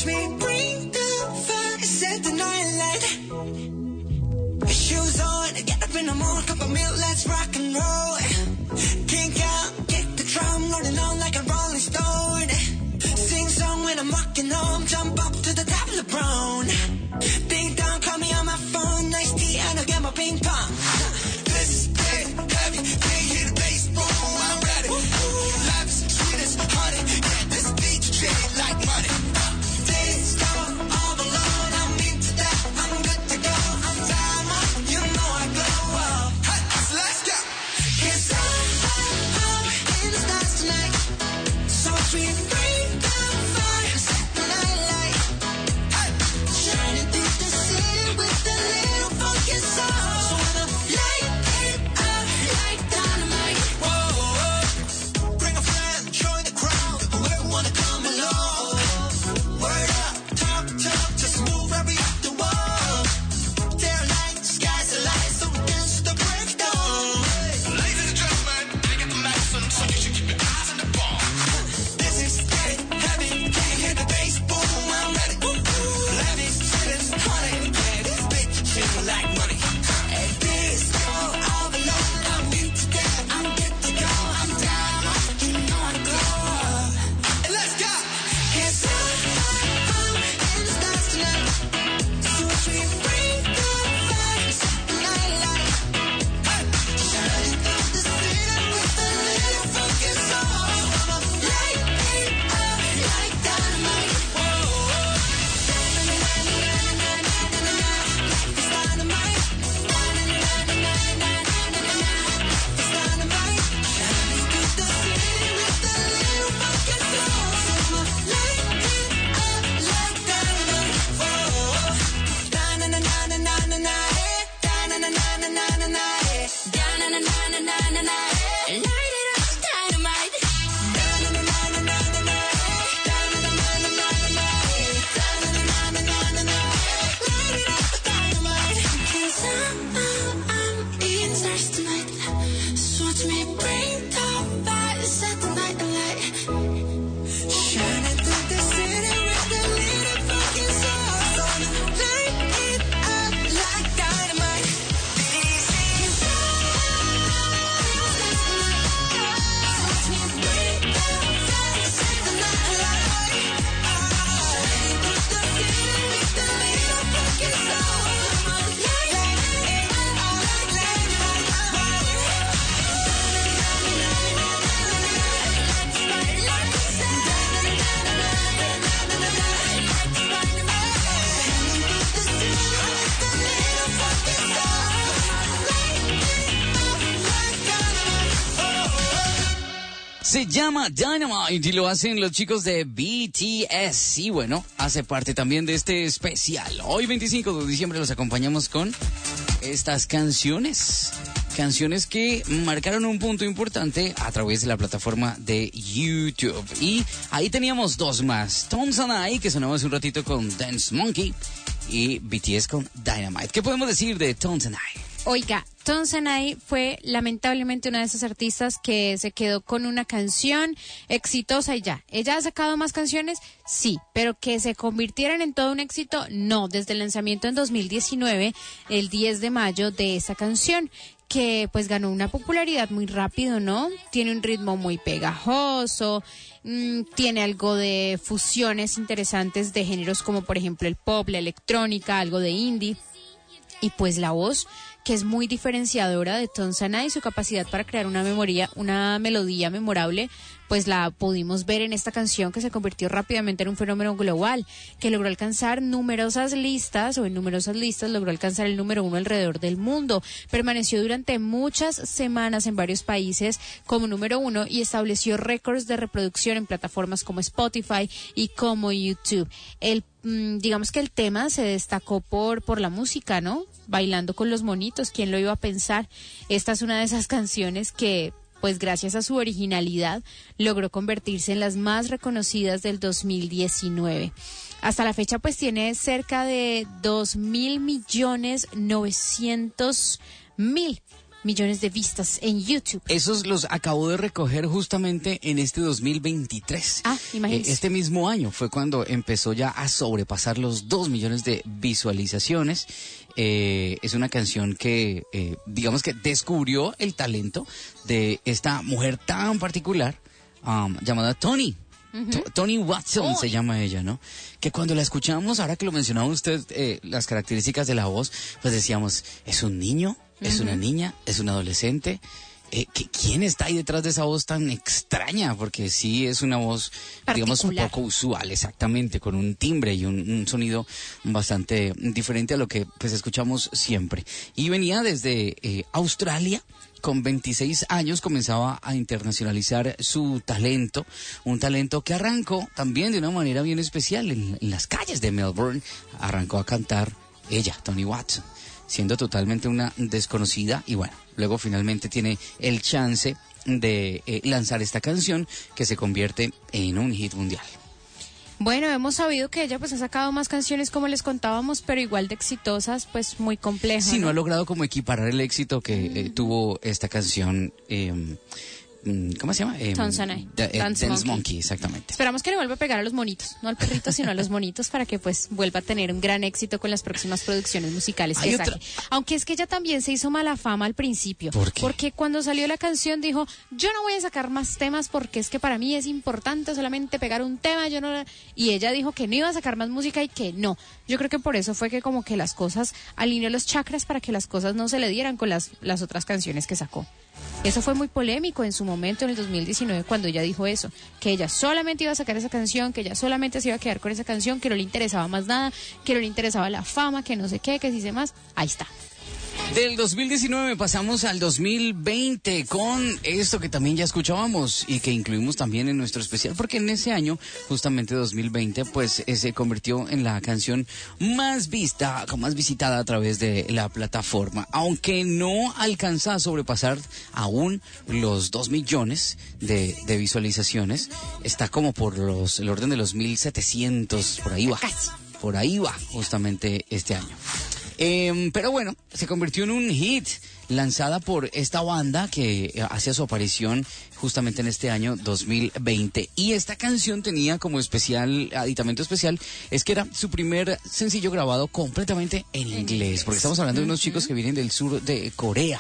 watch me bring the fire, set the night light. Shoes on, get up in the morning, cup of milk, let's rock and roll. Kink out, kick the drum, rolling on like a rolling stone. Sing song when I'm walking home, jump up to the top of the brown. Ding dong, call me on my phone, nice tea and I'll get my ping pong. This is dead heavy, can't hear the bass, boom, I'm ready. Life is sweet as honey, yeah, this beat you treat it like money. Days go all alone, I'm into that, I'm good to go, I'm time up, you know I glow up. Hey, so let's go. 'Cause I'm, I'm in the stars tonight, so we bring the fire, set the night light. Hey, shining through the city with a little funky soul. So wanna light it up like dynamite. Whoa, whoa. Bring a friend, join the crowd, whoever wanna come along. Word up, talk, talk, just move right up the wall. They're like the sky's the light, so dance to the break of dawn. Ladies and gentlemen, I got the medicine, so you should keep your eyes on the ball. This is dead heavy, can't hear the bass, boom, I'm ready. Let me sit this honey, yeah, this bitch feel like money. And this go all alone, I'm into that, I'm good to go, I'm down, you know I glow up. And let's go. 'Cause I'm, I'm in the stars tonight, so we bring the fire, set the night light. Hey, shining through the city with a little funky soul. Light it up like dynamite. Whoa, whoa. It's dynamite. It's dynamite. Shining through the city with a little funky soul. Light it up like dynamite. Whoa, na-na-na-na-na-na-na, eh. Da-na-na-na-na-na-na, eh. Da-na-na-na-na-na-na, eh. Light it up, dynamite. Da-na-na-na-na-na-na, eh. Da-na-na-na-na-na-na, eh. Da-na-na-na-na-na-na, eh. Light it up, dynamite. 'Cause I'm, I'm in the stars tonight, so watch me bring the fire, set the night light. Shining through the city with a little funky soul. Light it up like dynamite. 'Cause I'm in the stars tonight, so watch me bring the fire, set the night light. Shining through the city with a little funky soul. Light it up like Se llama Dynamite y lo hacen los chicos de B T S. Y bueno, hace parte también de este especial. Hoy veinticinco de diciembre los acompañamos con estas canciones. Canciones que marcaron un punto importante a través de la plataforma de YouTube. Y ahí teníamos dos más. Tones and I, que sonaba hace un ratito con Dance Monkey, y B T S con Dynamite. ¿Qué podemos decir de Tones and I? Oiga, Tones and I fue lamentablemente una de esas artistas que se quedó con una canción exitosa y ya. ¿Ella ha sacado más canciones? Sí, pero que se convirtieran en todo un éxito, no. Desde el lanzamiento en dos mil diecinueve, el diez de mayo, de esa canción, que pues ganó una popularidad muy rápido, ¿no? Tiene un ritmo muy pegajoso, mmm, tiene algo de fusiones interesantes de géneros como por ejemplo el pop, la electrónica, algo de indie, y pues la voz, que es muy diferenciadora de Tones and I, y su capacidad para crear una memoria, una melodía memorable, pues la pudimos ver en esta canción que se convirtió rápidamente en un fenómeno global, que logró alcanzar numerosas listas, o en numerosas listas logró alcanzar el número uno alrededor del mundo. Permaneció durante muchas semanas en varios países como número uno y estableció récords de reproducción en plataformas como Spotify y como YouTube. El digamos que el tema se destacó por por la música, ¿no? Bailando con los monitos, ¿quién lo iba a pensar? Esta es una de esas canciones que, pues gracias a su originalidad, logró convertirse en las más reconocidas del dos mil diecinueve. Hasta la fecha, pues tiene cerca de dos mil millones novecientos mil millones de vistas en YouTube. Esos los acabó de recoger justamente en este dos mil veintitrés. Ah, imagínese. Eh, este mismo año fue cuando empezó ya a sobrepasar los dos millones de visualizaciones. Eh, es una canción que, eh, digamos que descubrió el talento de esta mujer tan particular um, llamada Toni. Uh-huh. Toni Watson oh. se llama ella, ¿no? Que cuando la escuchamos, ahora que lo mencionaba usted, eh, las características de la voz, pues decíamos, ¿es un niño? ¿Es uh-huh. una niña? ¿Es un adolescente? Eh, ¿Quién está ahí detrás de esa voz tan extraña? Porque sí es una voz, particular. Digamos, un poco usual, exactamente, con un timbre y un, un sonido bastante diferente a lo que pues escuchamos siempre. Y venía desde eh, Australia. Con veintiséis años comenzaba a internacionalizar su talento, un talento que arrancó también de una manera bien especial en, en las calles de Melbourne. Arrancó a cantar ella, Toni Watson, siendo totalmente una desconocida y bueno, luego finalmente tiene el chance de eh, lanzar esta canción que se convierte en un hit mundial. Bueno, hemos sabido que ella pues ha sacado más canciones como les contábamos, pero igual de exitosas, pues muy complejas. Sí, ¿no? no ha logrado como equiparar el éxito que mm. eh, tuvo esta canción. Eh, ¿Cómo se llama? Eh, Tanzanite. Da, eh, Dance, Dance Monkey. Monkey, exactamente. Esperamos que le vuelva a pegar a los monitos, no al perrito, sino a los monitos, para que pues vuelva a tener un gran éxito con las próximas producciones musicales que saque. Aunque es que ella también se hizo mala fama al principio. ¿Por qué? Porque cuando salió la canción dijo, yo no voy a sacar más temas porque es que para mí es importante solamente pegar un tema, yo no... Y ella dijo que no iba a sacar más música y que no. Yo creo que por eso fue que como que las cosas, alineó los chakras para que las cosas no se le dieran con las, las otras canciones que sacó. Eso fue muy polémico en su momento, en el dos mil diecinueve, cuando ella dijo eso, que ella solamente iba a sacar esa canción, que ella solamente se iba a quedar con esa canción, que no le interesaba más nada, que no le interesaba la fama, que no sé qué, que si sé más. Ahí está. Del dos mil diecinueve pasamos al dos mil veinte con esto que también ya escuchábamos y que incluimos también en nuestro especial, porque en ese año, justamente dos mil veinte, pues eh, se convirtió en la canción más vista, más visitada a través de la plataforma, aunque no alcanza a sobrepasar aún los dos millones de, de visualizaciones, está como por los el orden de los mil setecientos, por ahí va, por ahí va justamente este año. Eh, pero bueno, se convirtió en un hit lanzada por esta banda que hacía su aparición justamente en este año dos mil veinte. Y esta canción tenía como especial, aditamento especial, es que era su primer sencillo grabado completamente en inglés. Porque estamos hablando de unos chicos que vienen del sur de Corea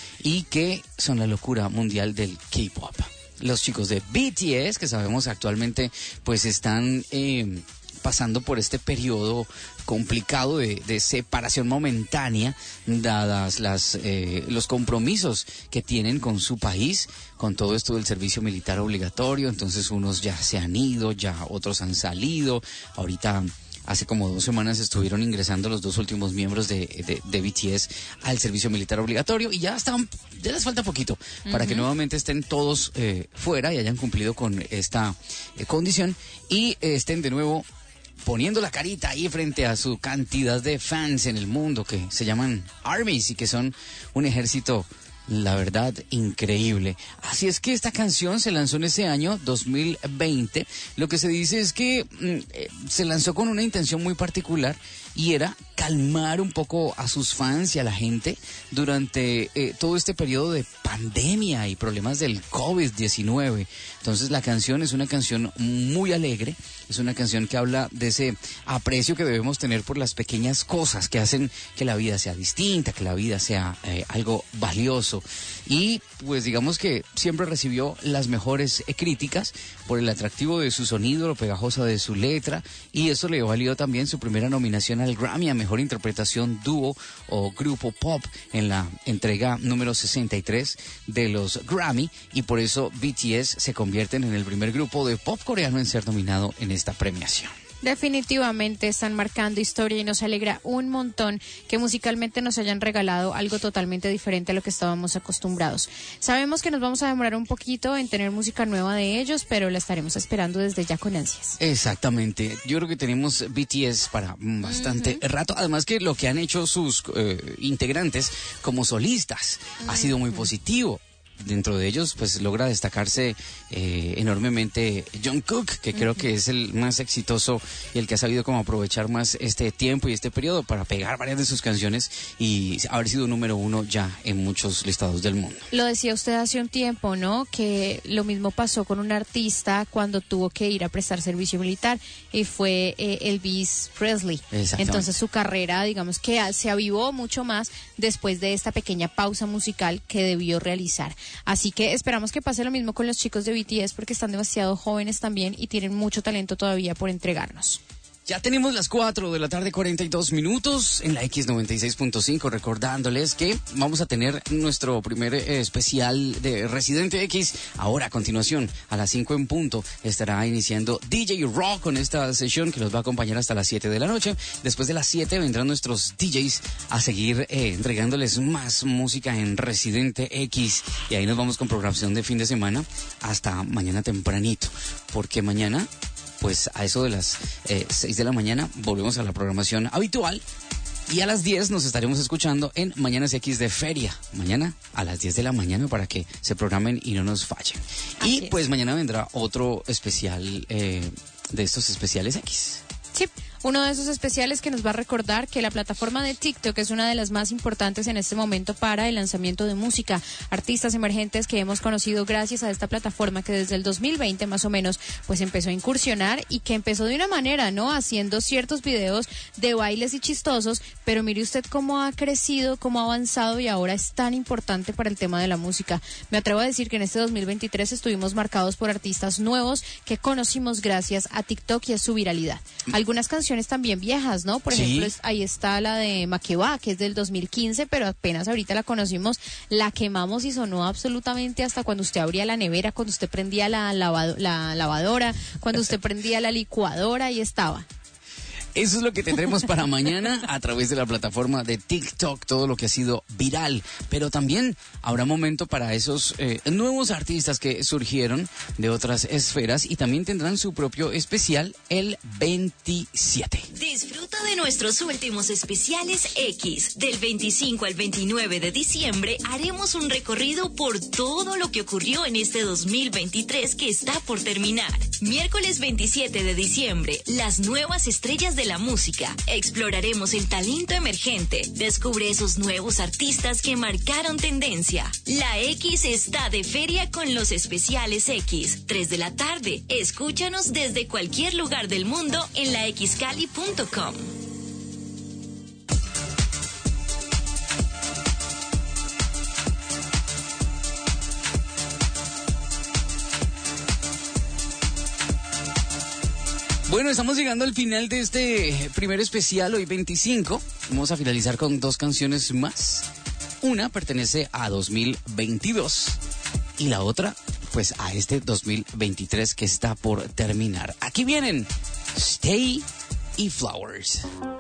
y que son la locura mundial del K-pop. Los chicos de B T S, que sabemos actualmente pues están... Eh, pasando por este periodo complicado de, de separación momentánea, dadas las eh, los compromisos que tienen con su país, con todo esto del servicio militar obligatorio. Entonces unos ya se han ido, ya otros han salido. Ahorita, hace como dos semanas estuvieron ingresando los dos últimos miembros de, de, de B T S al servicio militar obligatorio y ya están, ya les falta poquito uh-huh. para que nuevamente estén todos eh, fuera y hayan cumplido con esta eh, condición y eh, estén de nuevo poniendo la carita ahí frente a su cantidad de fans en el mundo que se llaman ARMYs y que son un ejército, la verdad, increíble. Así es que esta canción se lanzó en ese año dos mil veinte. Lo que se dice es que mm, se lanzó con una intención muy particular y era calmar un poco a sus fans y a la gente durante eh, todo este periodo de pandemia y problemas del COVID diecinueve. Entonces la canción es una canción muy alegre, es una canción que habla de ese aprecio que debemos tener por las pequeñas cosas que hacen que la vida sea distinta, que la vida sea eh, algo valioso. Y pues digamos que siempre recibió las mejores eh, críticas por el atractivo de su sonido, lo pegajosa de su letra, y eso le valió también su primera nominación al Grammy a Mejor Interpretación Dúo o Grupo Pop en la entrega número sesenta y tres de los Grammy, y por eso B T S se convierten en el primer grupo de pop coreano en ser nominado en esta premiación. Definitivamente están marcando historia y nos alegra un montón que musicalmente nos hayan regalado algo totalmente diferente a lo que estábamos acostumbrados. Sabemos que nos vamos a demorar un poquito en tener música nueva de ellos, pero la estaremos esperando desde ya con ansias. Exactamente. Yo creo que tenemos B T S para bastante uh-huh. rato. Además que lo que han hecho sus eh, integrantes como solistas uh-huh. ha sido muy positivo. dentro de ellos pues logra destacarse eh, enormemente Jungkook, que uh-huh. creo que es el más exitoso y el que ha sabido cómo aprovechar más este tiempo y este periodo para pegar varias de sus canciones y haber sido número uno ya en muchos listados del mundo. Lo decía usted hace un tiempo, ¿no? Que lo mismo pasó con un artista cuando tuvo que ir a prestar servicio militar y fue eh, Elvis Presley. Entonces su carrera, digamos que se avivó mucho más después de esta pequeña pausa musical que debió realizar. Así que esperamos que pase lo mismo con los chicos de B T S porque están demasiado jóvenes también y tienen mucho talento todavía por entregarnos. Ya tenemos las cuatro de la tarde, cuarenta y dos minutos en la X noventa y seis punto cinco, recordándoles que vamos a tener nuestro primer eh, especial de Residente X. Ahora, a continuación, a las cinco en punto, estará iniciando D J Rock con esta sesión que nos va a acompañar hasta las siete de la noche. Después de las siete vendrán nuestros D Js a seguir eh, entregándoles más música en Residente X. Y ahí nos vamos con programación de fin de semana hasta mañana tempranito, porque mañana... pues a eso de las eh, seis de la mañana volvemos a la programación habitual y a las diez nos estaremos escuchando en Mañanas X de Feria. Mañana a las diez de la mañana para que se programen y no nos fallen. Así y pues es. Mañana vendrá otro especial eh, de estos especiales X. Sí, uno de esos especiales que nos va a recordar que la plataforma de TikTok es una de las más importantes en este momento para el lanzamiento de música. Artistas emergentes que hemos conocido gracias a esta plataforma que desde el dos mil veinte más o menos pues empezó a incursionar y que empezó de una manera, ¿no? Haciendo ciertos videos de bailes y chistosos, pero mire usted cómo ha crecido, cómo ha avanzado y ahora es tan importante para el tema de la música. Me atrevo a decir que en este dos mil veintitrés estuvimos marcados por artistas nuevos que conocimos gracias a TikTok y a su viralidad. Algunas canciones también viejas, ¿no? Por sí. ejemplo, es, ahí está la de Makeba, que es del dos mil quince, pero apenas ahorita la conocimos, la quemamos y sonó absolutamente hasta cuando usted abría la nevera, cuando usted prendía la, lavado, la lavadora, cuando usted prendía la licuadora, ahí estaba. Eso es lo que tendremos para mañana a través de la plataforma de TikTok, todo lo que ha sido viral. Pero también habrá momento para esos eh, nuevos artistas que surgieron de otras esferas y también tendrán su propio especial el veintisiete. Disfruta de nuestros últimos especiales X. Del veinticinco al veintinueve de diciembre haremos un recorrido por todo lo que ocurrió en este dos mil veintitrés que está por terminar. Miércoles veintisiete de diciembre, las nuevas estrellas de la música. Exploraremos el talento emergente. Descubre esos nuevos artistas que marcaron tendencia. La X está de feria con los especiales X. tres de la tarde. Escúchanos desde cualquier lugar del mundo en la x cali punto com. Bueno, estamos llegando al final de este primer especial, hoy veinticinco. Vamos a finalizar con dos canciones más. Una pertenece a dos mil veintidós y la otra, pues a este dos mil veintitrés que está por terminar. Aquí vienen Stay y Flowers.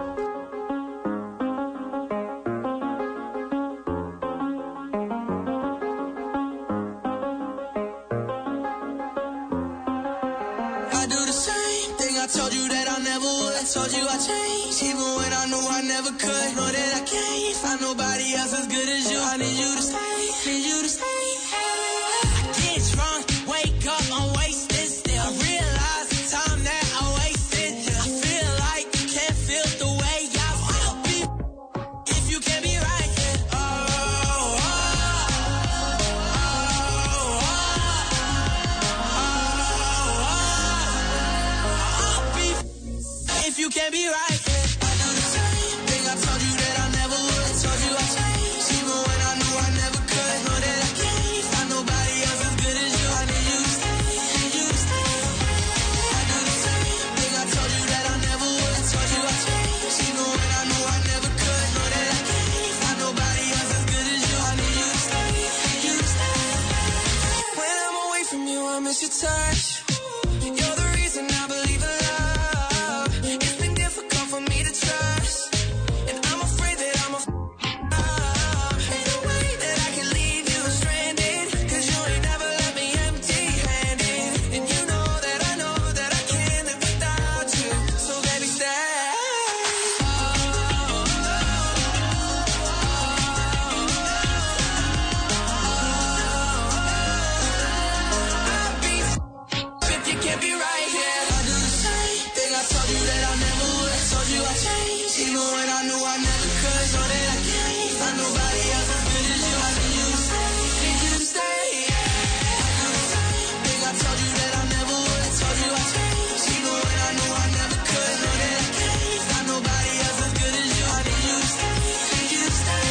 Told you I changed, even when I knew I never could. Know that I can't find nobody else as good as you. I need you to stay, need you to stay. I get drunk, wake up, I'm wasted still. I realize the time that I wasted. I feel like you can't feel the way I will be if you can't be right. Oh, oh, oh, oh, oh, oh, I'll be if you can't be right. I do the same thing. I told you that I never would. Told you I changed, even when I knew I never could. Know that I can't find nobody else as good as you. I need you to stay, need you to stay. I do the same thing. I told you that I never would. Told you I changed, even when I knew I never could. Know that I can't find nobody else as good as you. I need you to stay, need you to stay. When I'm away from you, I miss your touch. You're the reason I believe in love. It's been difficult right here. I do the same thing I told you that I never would. I told you I changed, even when I knew I never could. So that I can't find nobody else as good as you. I need you to stay, need you to stay. Yeah. I do the same thing I told you that I never would. I told you I changed, even when I knew I never could. So that I can't find nobody else as good as you. I need you to stay, need you to stay.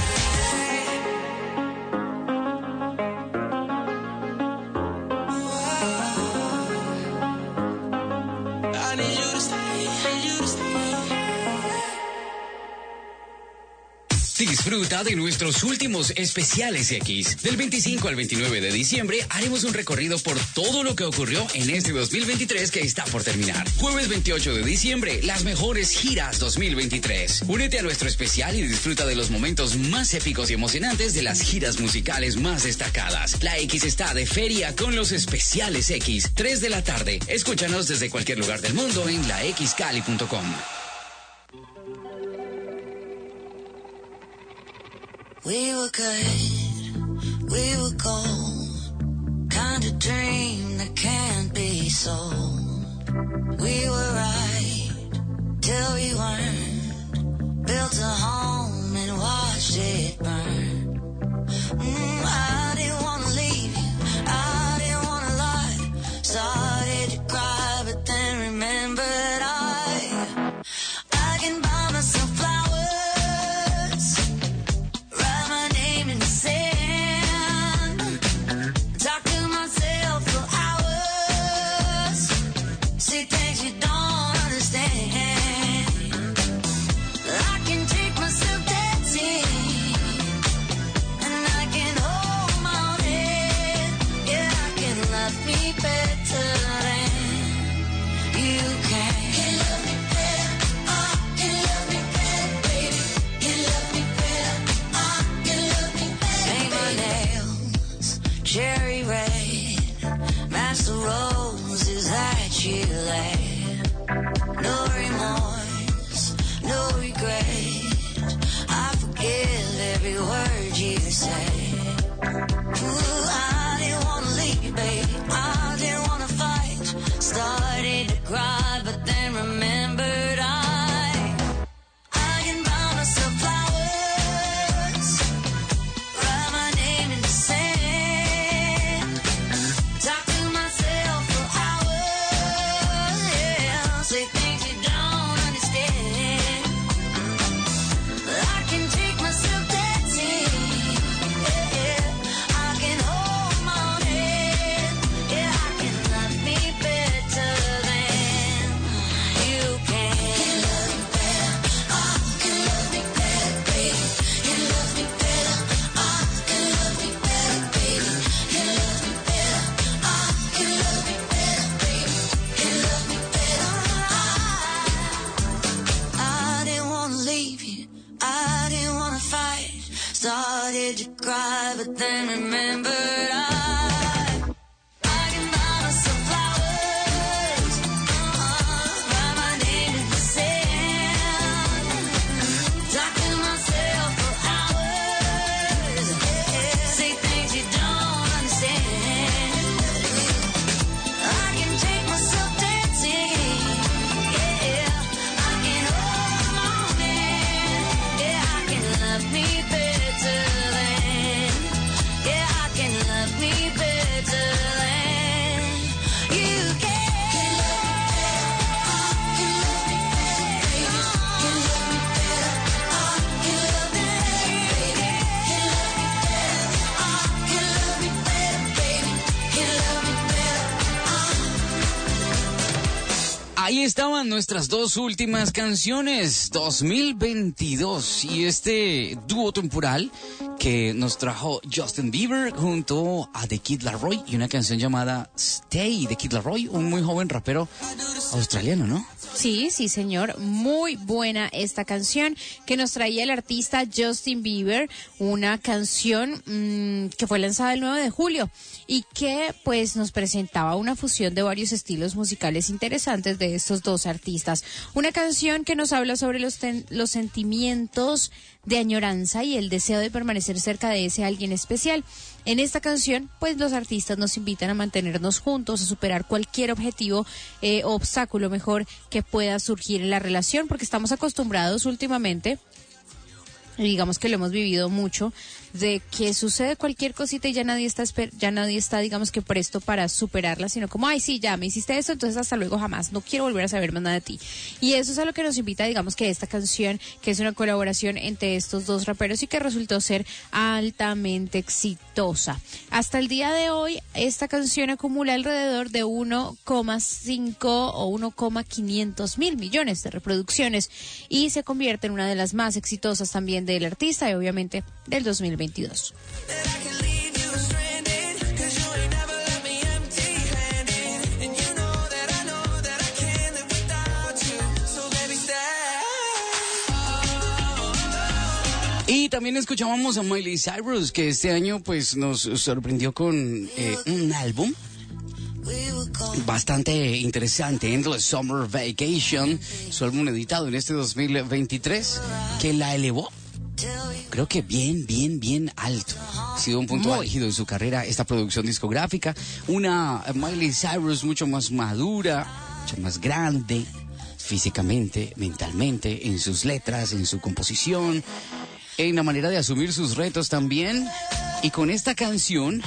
Disfruta de nuestros últimos especiales X. Del veinticinco al veintinueve de diciembre haremos un recorrido por todo lo que ocurrió en este dos mil veintitrés que está por terminar. Jueves veintiocho de diciembre, las mejores giras dos mil veintitrés. Únete a nuestro especial y disfruta de los momentos más épicos y emocionantes de las giras musicales más destacadas. La X está de feria con los especiales X. tres de la tarde. Escúchanos desde cualquier lugar del mundo en la x cali punto com. We were good, we were gold, kind of dream that can't be sold. We were right, till we weren't, built a home and watched it burn. Mm, I didn't want to leave you, I didn't want to lie, started to cry but then remembered I, I can buy myself flowers. Cherry red, match the roses that you laid. No remorse, no regret, I forgive every word you say. Ooh, I didn't want to leave you, baby, I didn't want to fight. Started to cry, but then remembered I, I can buy myself flowers, write my name in the sand. Started to cry, but then remembered I, I can buy myself flowers, uh, write my name in the sand, talk to myself for hours, yeah, say things you don't understand. I can take myself dancing, yeah, I can hold my man, yeah, I can love me better. Ahí estaban nuestras dos últimas canciones dos mil veintidós y este dúo temporal que nos trajo Justin Bieber junto a The Kid Laroi y una canción llamada Stay de Kid Laroi, un muy joven rapero australiano, ¿no? Sí, sí, señor. Muy buena esta canción que nos traía el artista Justin Bieber, una canción mmm, que fue lanzada el nueve de julio y que pues nos presentaba una fusión de varios estilos musicales interesantes de estos dos artistas. Una canción que nos habla sobre los, ten- los sentimientos de añoranza y el deseo de permanecer cerca de ese alguien especial. En esta canción, pues los artistas nos invitan a mantenernos juntos, a superar cualquier objetivo eh, o obstáculo mejor que pueda surgir en la relación, porque estamos acostumbrados últimamente, y digamos que lo hemos vivido mucho, de que sucede cualquier cosita y ya nadie está esper- ya nadie está digamos que presto para superarla, sino como, ay sí, ya me hiciste esto, entonces hasta luego, jamás, no quiero volver a saber más nada de ti. Y eso es a lo que nos invita, digamos que esta canción, que es una colaboración entre estos dos raperos y que resultó ser altamente exitosa. Hasta el día de hoy, esta canción acumula alrededor de uno coma cinco o uno coma quinientos mil millones de reproducciones y se convierte en una de las más exitosas también del artista y obviamente del dos mil veintidós. Y también escuchábamos a Miley Cyrus, que este año pues nos sorprendió con eh, un álbum bastante interesante, Endless Summer Vacation, su álbum editado en este dos mil veintitrés, que la elevó, creo que bien, bien, bien alto. Ha sido un punto álgido en su carrera esta producción discográfica. Una Miley Cyrus mucho más madura, mucho más grande, físicamente, mentalmente, en sus letras, en su composición, en la manera de asumir sus retos también. Y con esta canción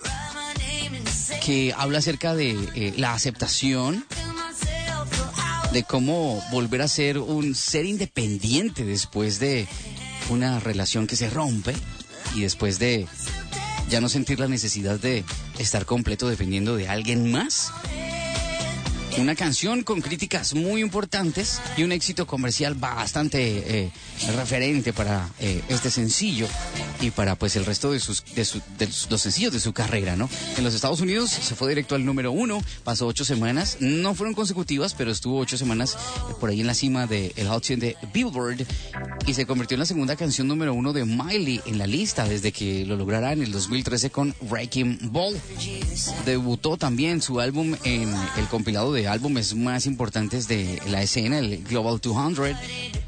que habla acerca de eh, la aceptación, de cómo volver a ser un ser independiente después de una relación que se rompe y después de ya no sentir la necesidad de estar completo dependiendo de alguien más. Una canción con críticas muy importantes y un éxito comercial bastante eh, referente para eh, este sencillo y para pues el resto de sus de, su, de los sencillos de su carrera, ¿no? En los Estados Unidos se fue directo al número uno, pasó ocho semanas, no fueron consecutivas, pero estuvo ocho semanas eh, por ahí en la cima del Hot cien de Billboard y se convirtió en la segunda canción número uno de Miley en la lista desde que lo lograra en el dos mil trece con Wrecking Ball. Debutó también su álbum en el compilado de álbumes más importantes de la escena, el Global doscientos,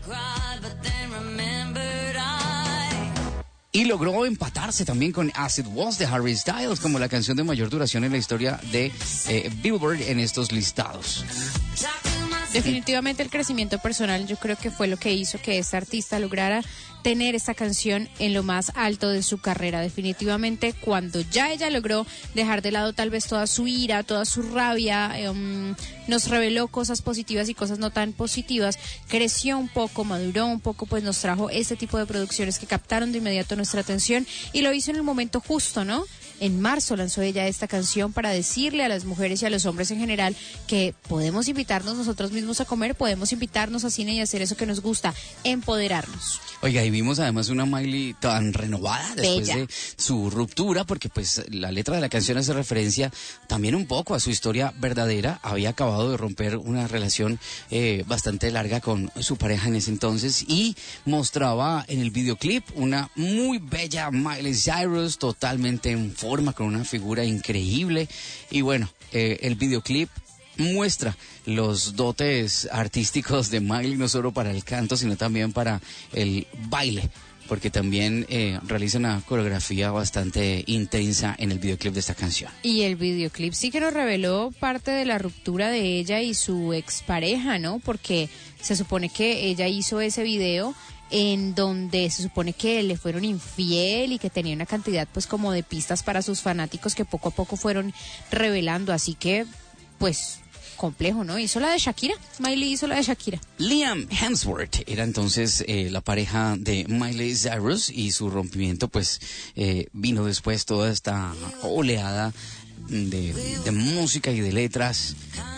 y logró empatarse también con As It Was de Harry Styles como la canción de mayor duración en la historia de eh, Billboard en estos listados. Definitivamente el crecimiento personal yo creo que fue lo que hizo que esta artista lograra tener esta canción en lo más alto de su carrera. Definitivamente cuando ya ella logró dejar de lado tal vez toda su ira, toda su rabia, um, nos reveló cosas positivas y cosas no tan positivas, creció un poco, maduró un poco, pues nos trajo este tipo de producciones que captaron de inmediato nuestra atención y lo hizo en el momento justo, ¿no? En marzo lanzó ella esta canción para decirle a las mujeres y a los hombres en general que podemos invitarnos nosotros mismos a comer, podemos invitarnos a cine y hacer eso que nos gusta, empoderarnos. Oiga, y vimos además una Miley tan renovada después Bella. de su ruptura, porque pues la letra de la canción hace referencia también un poco a su historia verdadera. Había acabado de romper una relación eh, bastante larga con su pareja en ese entonces y mostraba en el videoclip una muy bella Miley Cyrus, totalmente en forma, con una figura increíble. Y bueno, eh, el videoclip muestra los dotes artísticos de Miley, no solo para el canto, sino también para el baile, porque también eh, realiza una coreografía bastante intensa en el videoclip de esta canción. Y el videoclip sí que nos reveló parte de la ruptura de ella y su expareja, ¿no? Porque se supone que ella hizo ese video en donde se supone que le fueron infiel y que tenía una cantidad pues como de pistas para sus fanáticos que poco a poco fueron revelando, así que pues complejo, ¿no? Hizo la de Shakira, Miley hizo la de Shakira. Liam Hemsworth era entonces eh, la pareja de Miley Cyrus y su rompimiento pues eh, vino después toda esta oleada de, de música y de letras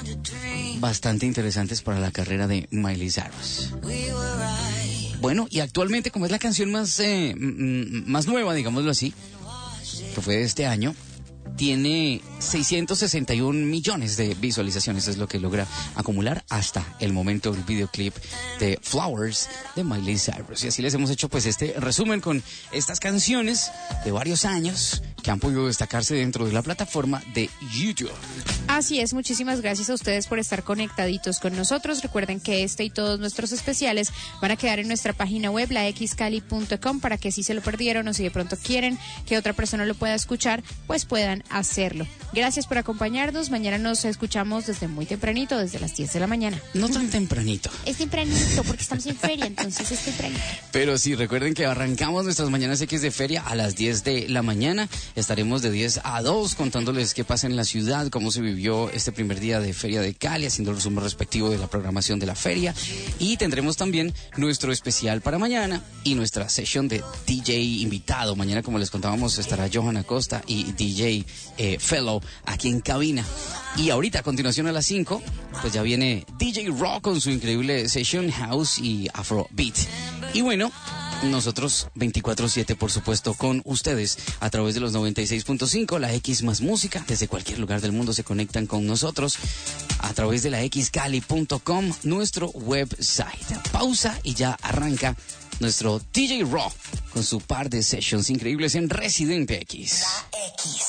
bastante interesantes para la carrera de Miley Cyrus. Bueno, y actualmente como es la canción más, eh, m- más nueva, digámoslo así, que fue de este año, tiene seiscientos sesenta y un millones de visualizaciones, es lo que logra acumular hasta el momento el videoclip de Flowers de Miley Cyrus. Y así les hemos hecho pues este resumen con estas canciones de varios años que han podido destacarse dentro de la plataforma de YouTube. Así es, muchísimas gracias a ustedes por estar conectaditos con nosotros. Recuerden que este y todos nuestros especiales van a quedar en nuestra página web, la x cali punto com, para que si se lo perdieron o si de pronto quieren que otra persona lo pueda escuchar, pues puedan hacerlo. Gracias por acompañarnos. Mañana nos escuchamos desde muy tempranito, desde las diez de la mañana. No tan tempranito. Es tempranito porque estamos en feria, entonces es tempranito. Pero sí, recuerden que arrancamos nuestras mañanas X de feria a las diez de la mañana. Estaremos de diez a dos contándoles qué pasa en la ciudad, cómo se vivió este primer día de Feria de Cali, haciendo el resumen respectivo de la programación de la feria. Y tendremos también nuestro especial para mañana y nuestra sesión de D J invitado. Mañana, como les contábamos, estará Johan Acosta y D J eh, Fellow aquí en cabina. Y ahorita, a continuación a las cinco, pues ya viene D J Rock con su increíble session house y afrobeat. Y bueno, nosotros veinticuatro siete, por supuesto, con ustedes a través de los noventa y seis punto cinco, la X más música. Desde cualquier lugar del mundo se conectan con nosotros a través de la x cali punto com, nuestro website. Pausa y ya arranca nuestro D J Raw con su par de sessions increíbles en Residente X. La X.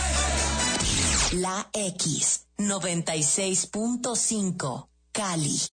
La X noventa y seis punto cinco, Cali.